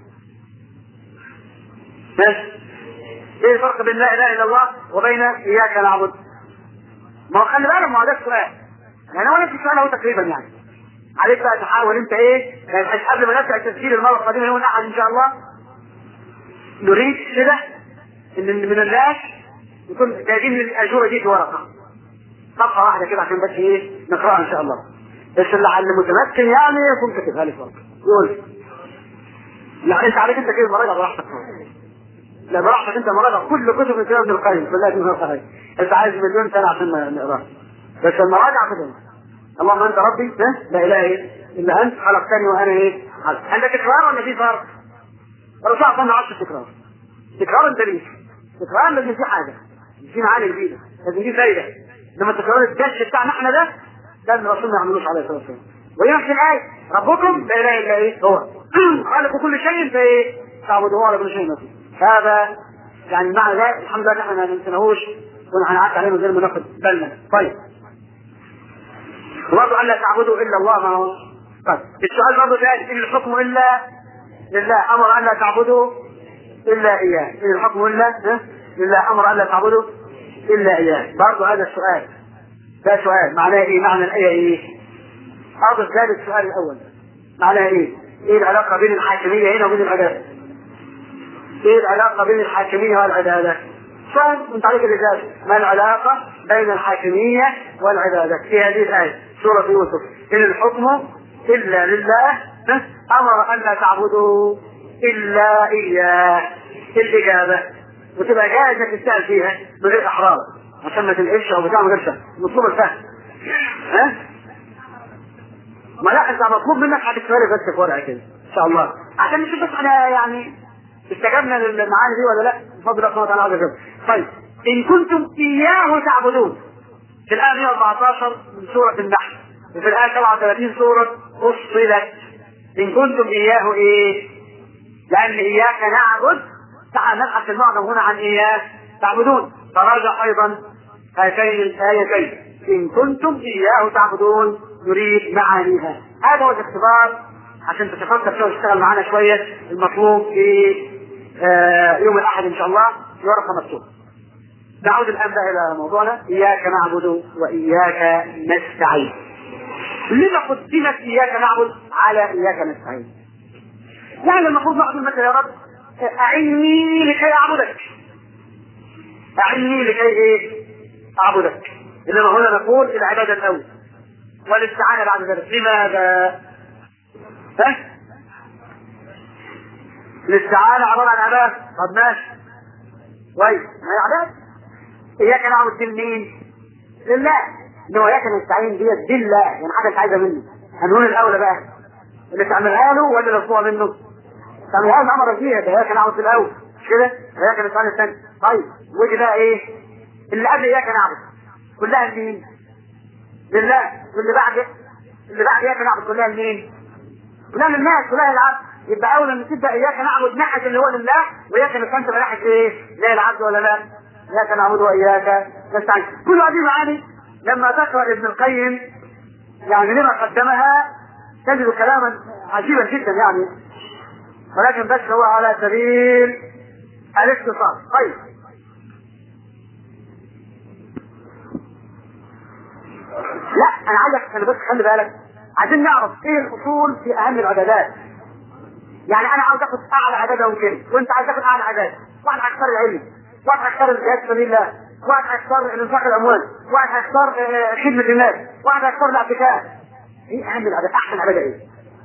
Speaker 2: ماشي. ايه الفرق بين لا اله الا الله وبين اياك نعبد؟ ما هو خلي بالك ما هو ده السؤال يعني هو نفس السؤال اهو تقريبا يعني. عليك بقى تحاول انت ايه يعني قبل ما نبدا التسجيل المره القادمه يوم الاحد ان شاء الله نريد كده ان من الناس يكون جايبين الاجوبه دي في ورقه صفحه واحده كده عشان بس ايه نقراها ان شاء الله. بس اللي على المتمكن يعني يكون كاتبها لي ورقه يقول لا انت عليك انت كده مراجعه براحتك. لا براحتك انت مراجعه كل كتب الكتاب ابن القيم بالله من الصحيح. انت عايز مليون سنه عشان نقراها بس المراجعه كده. اللهم انت ربي لا اله الا انت خلقتني وانا ايه؟ عندك تكرار ولا في فرق؟ الرسول صلى الله عليه وسلم تكرار. تكرار انت ليه؟ تكرار لازم في حاجه في معاني جديده لازم في فايده. لما تكرار الدش بتاعنا احنا ده ده اللي الرسول ما يعملوش عليه الصلاه والسلام. ويمشي الايه ربكم لا اله الا ايه هو خالق كل شيء فايه تعبدوه ولا كل شيء نفسه. هذا يعني المعنى ده الحمد لله احنا ما ننسناهوش ونعرف عليه من غير ما ناخد بالنا. طيب وبرضه أن لا تعبدوا إلا الله. ما هو طيب السؤال برضه ثاني إن الحكم إلا لله أمر أن لا تعبدوا إلا إياه. إن الحكم إلا لله أمر أن لا تعبدوا إلا إياه. برضه هذا السؤال ده سؤال معناه إيه؟ معنى الآية إيه؟ أضف ذلك السؤال الأول معناه إيه؟ إيه العلاقة بين الحاكمية هنا وبين العدالة؟ إيه العلاقة بين الحاكمية والعدالة؟ سؤال أنت عليك الإجابة. ما العلاقة بين الحاكمية والعبادة في هذه الآية سورة يوسف؟ إن الحكم إلا لله أمر أن لا تعبدوا إلا إياه. الإجابة وتبقى جاهزة تسأل فيها من غير إحراج عشان ما تنقلش او بتاع من غير شهر، مطلوب الفهم. ها؟ ما لا انت مطلوب منك هتكتبها بس في ورقه كده ان شاء الله عشان نشوف بس احنا يعني استجبنا للمعاني دي ولا لا بفضل الله سبحانه وتعالى. طيب ان كنتم اياه تعبدون في الايه مئة واربعتاشر من سوره النحل وفي الايه سبعة وثلاثين سوره فصلت. ان كنتم اياه ايه؟ لان اياك نعبد تعال نبحث المعنى هنا عن اياه تعبدون، فراجع ايضا هاتين الايتين ان كنتم اياه تعبدون نريد معانيها. هذا هو الاختبار عشان تتفكر شويه وتشتغل معانا شويه المطلوب في آه يوم الاحد ان شاء الله في ورقه مكتوبه. نعود الان بقى الى موضوعنا اياك نعبد واياك نستعين. لما قدمت اياك نعبد على اياك نستعين؟ يعني المفروض نقول مثلا يا رب اعني لكي اعبدك، اعني لكي ايه؟ اعبدك. انما هنا نقول العباده الاول والاستعانه بعد ذلك. لماذا؟ ها؟ الاستعانه عباره عن عباده. طب ماشي كويس، ما هي عباده. اياك نعبد دي لمين؟ لله. انما اياك نستعين ديت بالله، يعني حاجه انت عايزها منه. هنقول الاولى بقى اللي تعملها له ولا اللي تطلبها منه؟ تعملها له امر فيها ده اياك نعبد الاول مش كده؟ اياك نستعين الثاني. طيب ودي بقى ايه؟ اللي قبل اياك نعبد كلها لمين؟ لله. واللي بعد اللي بعد اياك نعبد كلها لمين؟ كلها للناس، كلها للعبد. يبقى اول لما تبدا اياك نعبد ناحيه اللي هو لله واياك نستعين تبقى ناحيه ايه؟ لا العبد ولا لا؟ اياك نعبد واياك نستعين. كل هذه معاني لما تقرا ابن القيم يعني لما قدمها تجد كلاما عجيبا جدا يعني، ولكن بس هو على سبيل الاختصار. طيب لا انا عايزك انا بس خلي بالك عايزين نعرف ايه الاصول في اهم العبادات. يعني انا عاوز اخد اعلى عباده ممكن وانت عايز تاخد اعلى عباده. واحد هيختار العلم، واحد هيختار الجهاد في سبيل الله، واحد هيختار انفاق الاموال، واحد هيختار خدمه الناس، واحد هيختار الاعتكاف. ايه اهم العبادات؟ احسن عباده ايه؟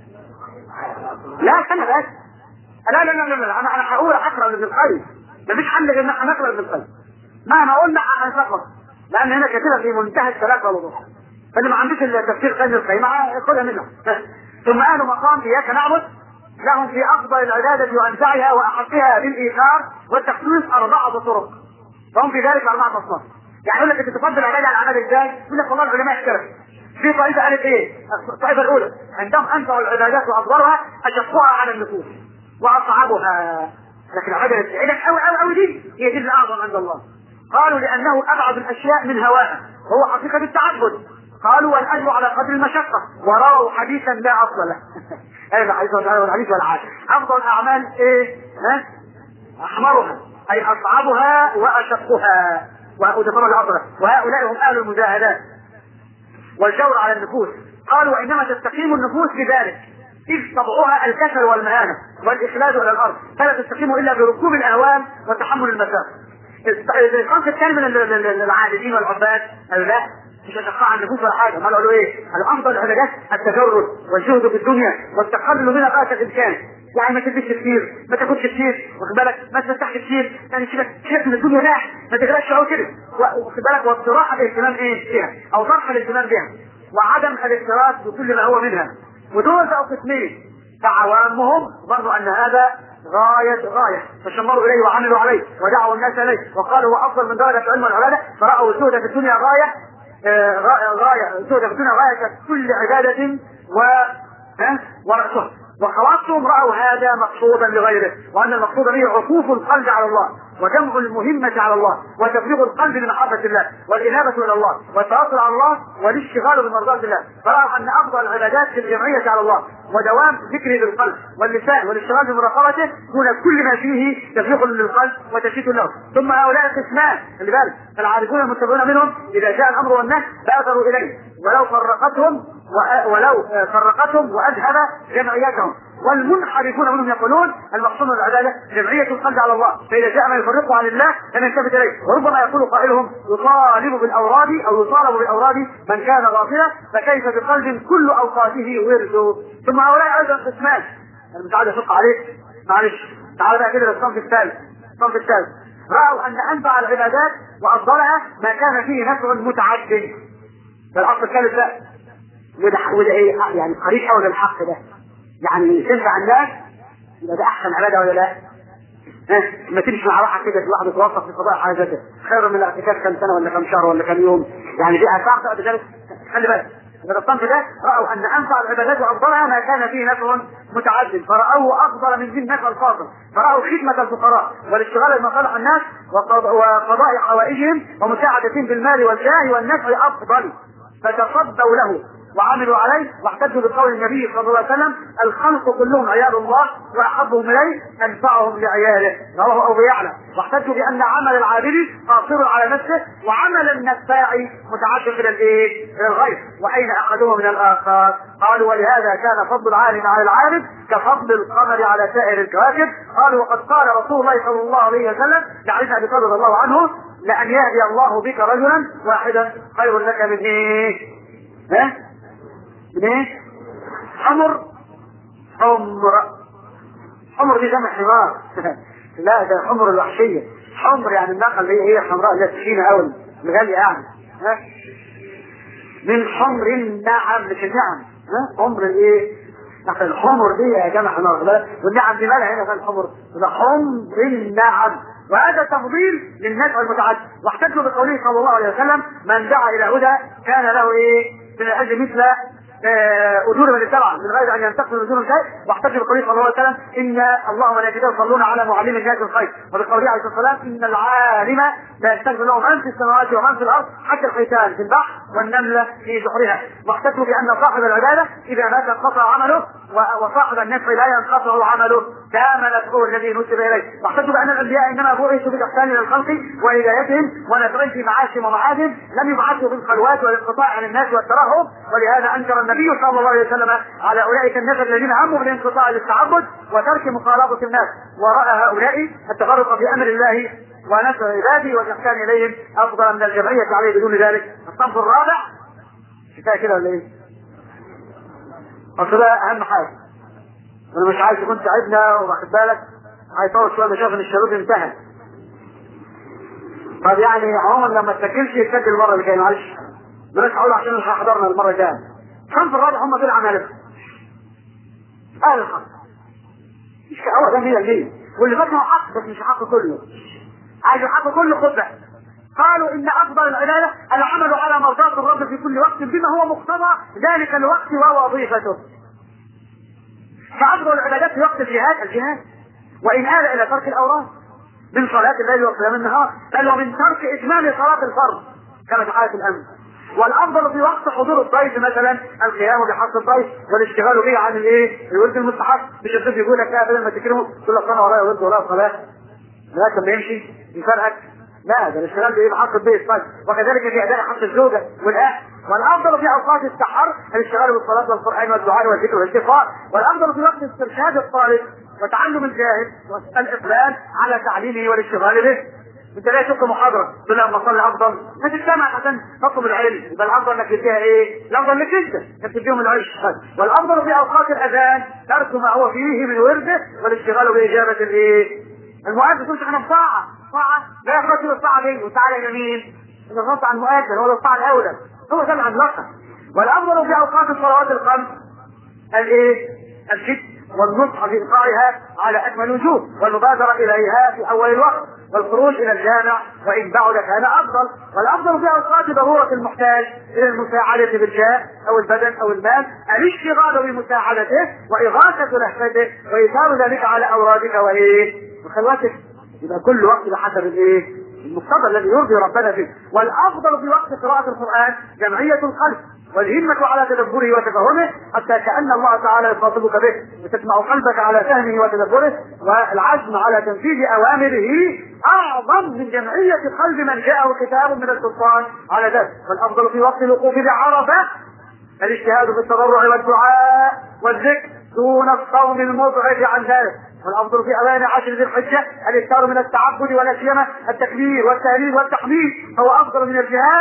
Speaker 2: لا استنى بس. لا لا لا لا, لا. انا انا هقول اقرا ابن القيم. مفيش حل غير ان احنا نقرا ابن القيم. مهما قلنا هنسقط لان هنا كاتبه في منتهى الثلاثه والوضوح. فاللي ما عندوش التفسير قيم القيم خدها منه. ثم قالوا مقام اياك نعبد لهم في افضل العباده وانفعها واحقها بالايثار والتخصيص اربعه طرق. فهم في ذلك اربعه اصناف. يعني يقول لك انت تفضل العباده على العباده ازاي؟ يقول لك والله العلماء اختلفوا. في طائفه قالت ايه؟ الطائفه الاولى عندهم انفع العبادات وافضلها اشقها على النفوس واصعبها. لكن العباده السعيده قوي قوي قوي دي هي دي الاعظم عند الله. قالوا لانه ابعد الاشياء من هواها وهو حقيقه التعبد. قالوا والاجر على قدر المشقه ورووا حديثا لا اصل له. هذا حديث ولا حديث ولا حاجه. افضل الاعمال ايه؟ ها؟ احمرها اي اصعبها واشقها وتفرج الافضل. وهؤلاء هم اهل المجاهدات والجور على النفوس. قالوا وانما تستقيم النفوس بذلك إذ طبعها الكسل والمهانة والإخلاد إلى الأرض فلا تستقيم إلا بركوب الأهوال وتحمل المسافة. الخمس الثاني من العابدين والعباد قالوا لا مش هتقع عن النفوس ولا حاجة. ما قالوا إيه؟ قالوا أفضل العبادات التجرد والجهد في الدنيا والتقلل منها غاية الإمكان. يعني ما تلبسش كتير، ما تاكلش كتير، واخد بالك؟ ما تفتحش كتير، يعني كده شايف من الدنيا راح، ما تغرقش قوي كده، واخد بالك؟ واضطراح الاهتمام ايه فيها؟ أو طرح الاهتمام بها، وعدم الاكتراث بكل ما هو منها. ودول بقوا قسمين فعوامهم ظنوا ان هذا غاية غاية فشمروا اليه وعملوا عليه ودعوا الناس اليه وقالوا هو افضل من درجة العلم والعبادة فرأوا الزهد في الدنيا غاية آه غاية الزهد في الدنيا غاية كل عبادة و ورأسها. وخواصهم رأوا هذا مقصودا لغيره وأن المقصود به عكوف القلب على الله وجمع المهمة على الله وتفريغ القلب لمحبة الله والإنابة إلى الله والتواصل على الله والاشتغال بمرضاة الله. فرأوا أن أفضل العبادات في الجمعية على الله ودوام ذكره بالقلب واللسان والاشتغال بمراقبته دون كل ما فيه تفريغ للقلب وتشتيت له. ثم هؤلاء قسمان اللي بالك العارفون المتبعون منهم إذا جاء الأمر والنهي بادروا إليه ولو فرقتهم ولو فرقتهم وأذهب جمعيتهم. والمنحرفون منهم يقولون المقصود من العبادة جمعية القلب على الله فإذا جاء ما يفرقه عن الله لم يلتفت إليه. وربما يقول قائلهم يطالب بالأوراد أو يطالب بالأوراد من كان غافلا فكيف بقلب كل أوقاته ورد. ثم هؤلاء أيضا قسمان. أنا مش عايز أشق عليك معلش تعال بقى كده للصنف الثالث. الصنف الثالث رأوا أن أنفع العبادات وأفضلها ما كان فيه نفع متعدد. فالأصل الثالث ده وده وده إيه يعني قريب حول الحق ده، يعني تنفع الناس يبقى ده أحسن عبادة ولا لا؟ ها ما تمشي مع واحد كده الواحد يتوسط في قضاء حاجته خير من الاعتكاف كم سنة ولا كم شهر ولا كم يوم، يعني دي أساس تقعد ذلك. خلي بالك إذا الصنف ده رأوا أن أنفع العبادات وأفضلها ما كان فيه نفع متعدد، فرأوه أفضل من ذي النفع الفاضل، فرأوا خدمة الفقراء والاشتغال بمصالح الناس وقضاء حوائجهم ومساعدتهم بالمال والجاه والنفع أفضل، فتصدوا له وعملوا عليه واحتجوا بقول النبي صلى الله عليه وسلم: الخلق كلهم عيال الله واحبهم اليه انفعهم لعياله، رواه ابو يعلى. واحتجوا بان عمل العابد قاصر على نفسه وعمل النفاع متعدد الى الايه؟ الى الغير، واين احدهما من الاخر؟ قالوا: ولهذا كان فضل العالم على العابد كفضل القمر على سائر الكواكب. قالوا: وقد قال رسول الله صلى الله عليه وسلم لعلي ابي طالب رضي الله عنه: لان يهدي الله بك رجلا واحدا خير لك من ايه؟ ها؟ من ايه؟ حمر حمر حمر دي جمع حمار لا ده حمر الوحشية. حمر يعني الناقة اللي هي هي حمراء اللي تخينة قوي الغالية يعني. ها؟ من حمر النعم مش النعم. ها؟ حمر الايه؟ نحن الحمر دي يا جمع حمار والنعم دي مالها هنا في الحمر؟ ده حمر النعم، وهذا تفضيل للنفع المتعدد. واحتجوا بقوله صلى الله عليه وسلم: من دعا الى هدى كان له ايه؟ من الاجر مثل اجور من اتبع من غير ان ينتقل من اجور شيء. واحتج بقوله صلى الله عليه وسلم: ان الله وملائكته يصلون على معلم الناس الخير. وبقوله عليه الصلاه والسلام: ان العالم لا يستغفر له من في السماوات ومن في الارض حتى الحيتان في البحر والنمله في جحرها. واحتجوا بان صاحب العباده اذا مات انقطع عمله وصاحب النفع لا ينقطع عمله كما نفعه الذي نسب اليه. واحتجوا بان الانبياء انما بعثوا بالاحسان الى الخلق وهدايتهم ونفعهم في معاشهم ومعادهم، لم يبعثوا بالخلوات والانقطاع عن الناس والترهب. ولهذا انكر النبي صلى الله عليه وسلم على اولئك النفر الذين هموا بالانقطاع للتعبد وترك مخالطه الناس، وراى هؤلاء التفرق في امر الله ونفع عباده والاحسان اليهم افضل من الجمعيه عليه بدون ذلك. الصنف الرابع كفايه كده ولا ايه؟ اصل ده اهم حاجه، انا مش عايز يكون تعبنا واخد بالك هيطول شويه. شايف ان الشباب انتهى. طب يعني عموما لما تسجلش يتسجل المره اللي جايه معلش بلاش اقول عشان مش هحضرنا المره الجايه. الصنف الرابع هم دول عمالقه اهل الحق، مش هو ده مية بالمية واللي فات هو حق بس مش حق كله، عايز الحق كله خد بقى. قالوا ان افضل العباده العمل على مرضات الرب في كل وقت بما هو مقتضى ذلك الوقت ووظيفته. فافضل العبادات في وقت الجهاد الجهاد، وان آل الى ترك الاوراد من صلاه الليل وقيام النهار، بل ومن ترك اتمام صلاه الفرض كما في حاله الامن. والافضل في وقت حضور الضيف مثلا القيام بحق الضيف والاشتغال به عن الايه؟ الورد المستحب. مش الضيف يقول لك لا بدل ما تكرمه تقول لك انا ورايا ورد ورايا صلاه لغايه ما يمشي يفرقك، لا ده الاشتغال بايه؟ بحق الضيف طيب. وكذلك في اداء حق الزوجه والاهل. والافضل في اوقات السحر الاشتغال بالصلاه والقران والدعاء والذكر والاستغفار. والافضل في وقت استرشاد الطالب وتعلم الجاهل والاقبال على تعليمه والاشتغال به. انت لا تلقى محاضره تقول لها اما اصلي افضل ما تستمع عشان تطلب العلم، يبقى الافضل انك تديها ايه؟ الافضل لك انت انك تديهم العيش. والافضل في اوقات الاذان ترك ما هو فيه من ورده والاشتغال باجابه الايه؟ المؤذن. تقول احنا في ساعه ساعه لا يخرج الساعه دي وساعه الى يمين الغلط عن المؤذن هو الساعه الاولى هو ده العملاقه. والافضل في اوقات الصلوات الخمس الايه؟ الجد والنصح في إلقائها على أكمل وجوه والمبادرة إليها في أول الوقت والخروج إلى الجامع وإن بعد كان أفضل. والأفضل في أوقات ضرورة المحتاج إلى المساعدة بالجاه أو البدن أو المال الاشتغال بمساعدته وإغاثة لهفته وإيثار ذلك على أورادك وإيه؟ وخلواتك. يبقى كل وقت بحسب الإيه؟ المقتضى الذي يرضي ربنا فيه. والأفضل في وقت قراءة القرآن جمعية القلب والهمة على تدبره وتفهمه حتى كأن الله تعالى يخاطبك به وتجمع قلبك على فهمه وتدبره والعزم على تنفيذ أوامره أعظم من جمعية قلب من جاءه كتاب من السلطان على ذلك. والأفضل في وقت الوقوف بعرفة الاجتهاد في التضرع والدعاء والذكر دون الصوم المضعف عن ذلك. والأفضل في أوان عشر ذي الحجة الإكثار من التعبد ولا سيما التكبير والتهليل والتحميد، فهو أفضل من الجهاد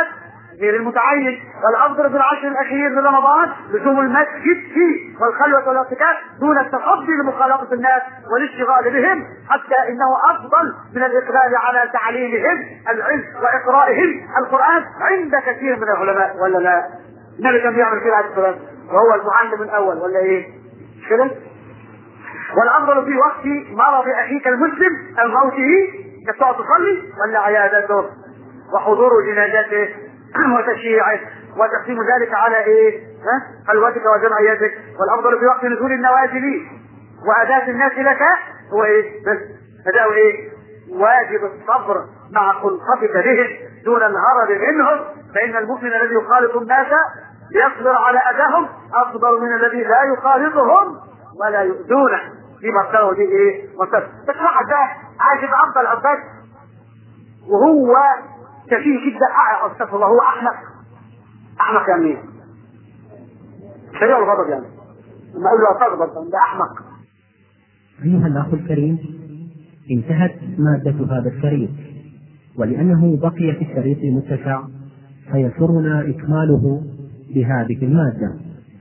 Speaker 2: غير المتعين. والافضل في العشر الاخير من رمضان لزوم المسجد فيه والخلوه والاعتكاف دون التصدي لمخالطه الناس والاشتغال بهم، حتى انه افضل من الاقبال على تعليمهم العلم واقرائهم القران عند كثير من العلماء. ولا لا؟ النبي كان بيعمل كده عليه الصلاه وهو المعلم الاول، ولا ايه؟ مش كده؟ والافضل في وقت مرض اخيك المسلم او موته انك تقعد تصلي، ولا عيادته وحضور جنازته وتشييعه وتقسيم ذلك على ايه؟ ها؟ خلوتك وجمعيتك. والافضل في وقت نزول النوازل واداة الناس لك هو ايه؟ بس اداء ايه؟ واجب الصبر مع خلقتك بهم دون الهرب منهم، فان المؤمن الذي يخالط الناس يصبر على اذاهم افضل من الذي لا يخالطهم ولا يؤذونه. دي مرتبه دي ايه؟ مرتبه. بس واحد ده عايز يبقى افضل عباد وهو كفيه جدا، استغفر الله، هو احمق. احمق يعني ايه؟ شريع الغضب يعني. لما اقول له تغضب ده احمق.
Speaker 3: ايها الاخ الكريم، انتهت مادة هذا الشريط، ولانه بقي في الشريط متسع فيسرنا اكماله بهذه المادة.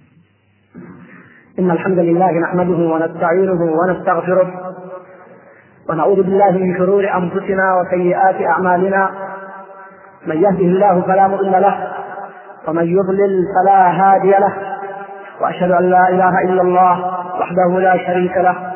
Speaker 1: إن الحمد لله نحمده ونستعينه ونستغفره ونعوذ بالله من شرور أنفسنا وسيئات أعمالنا، من يهده الله فلا مضل له ومن يضلل فلا هادي له، وأشهد أن لا إله إلا الله وحده لا شريك له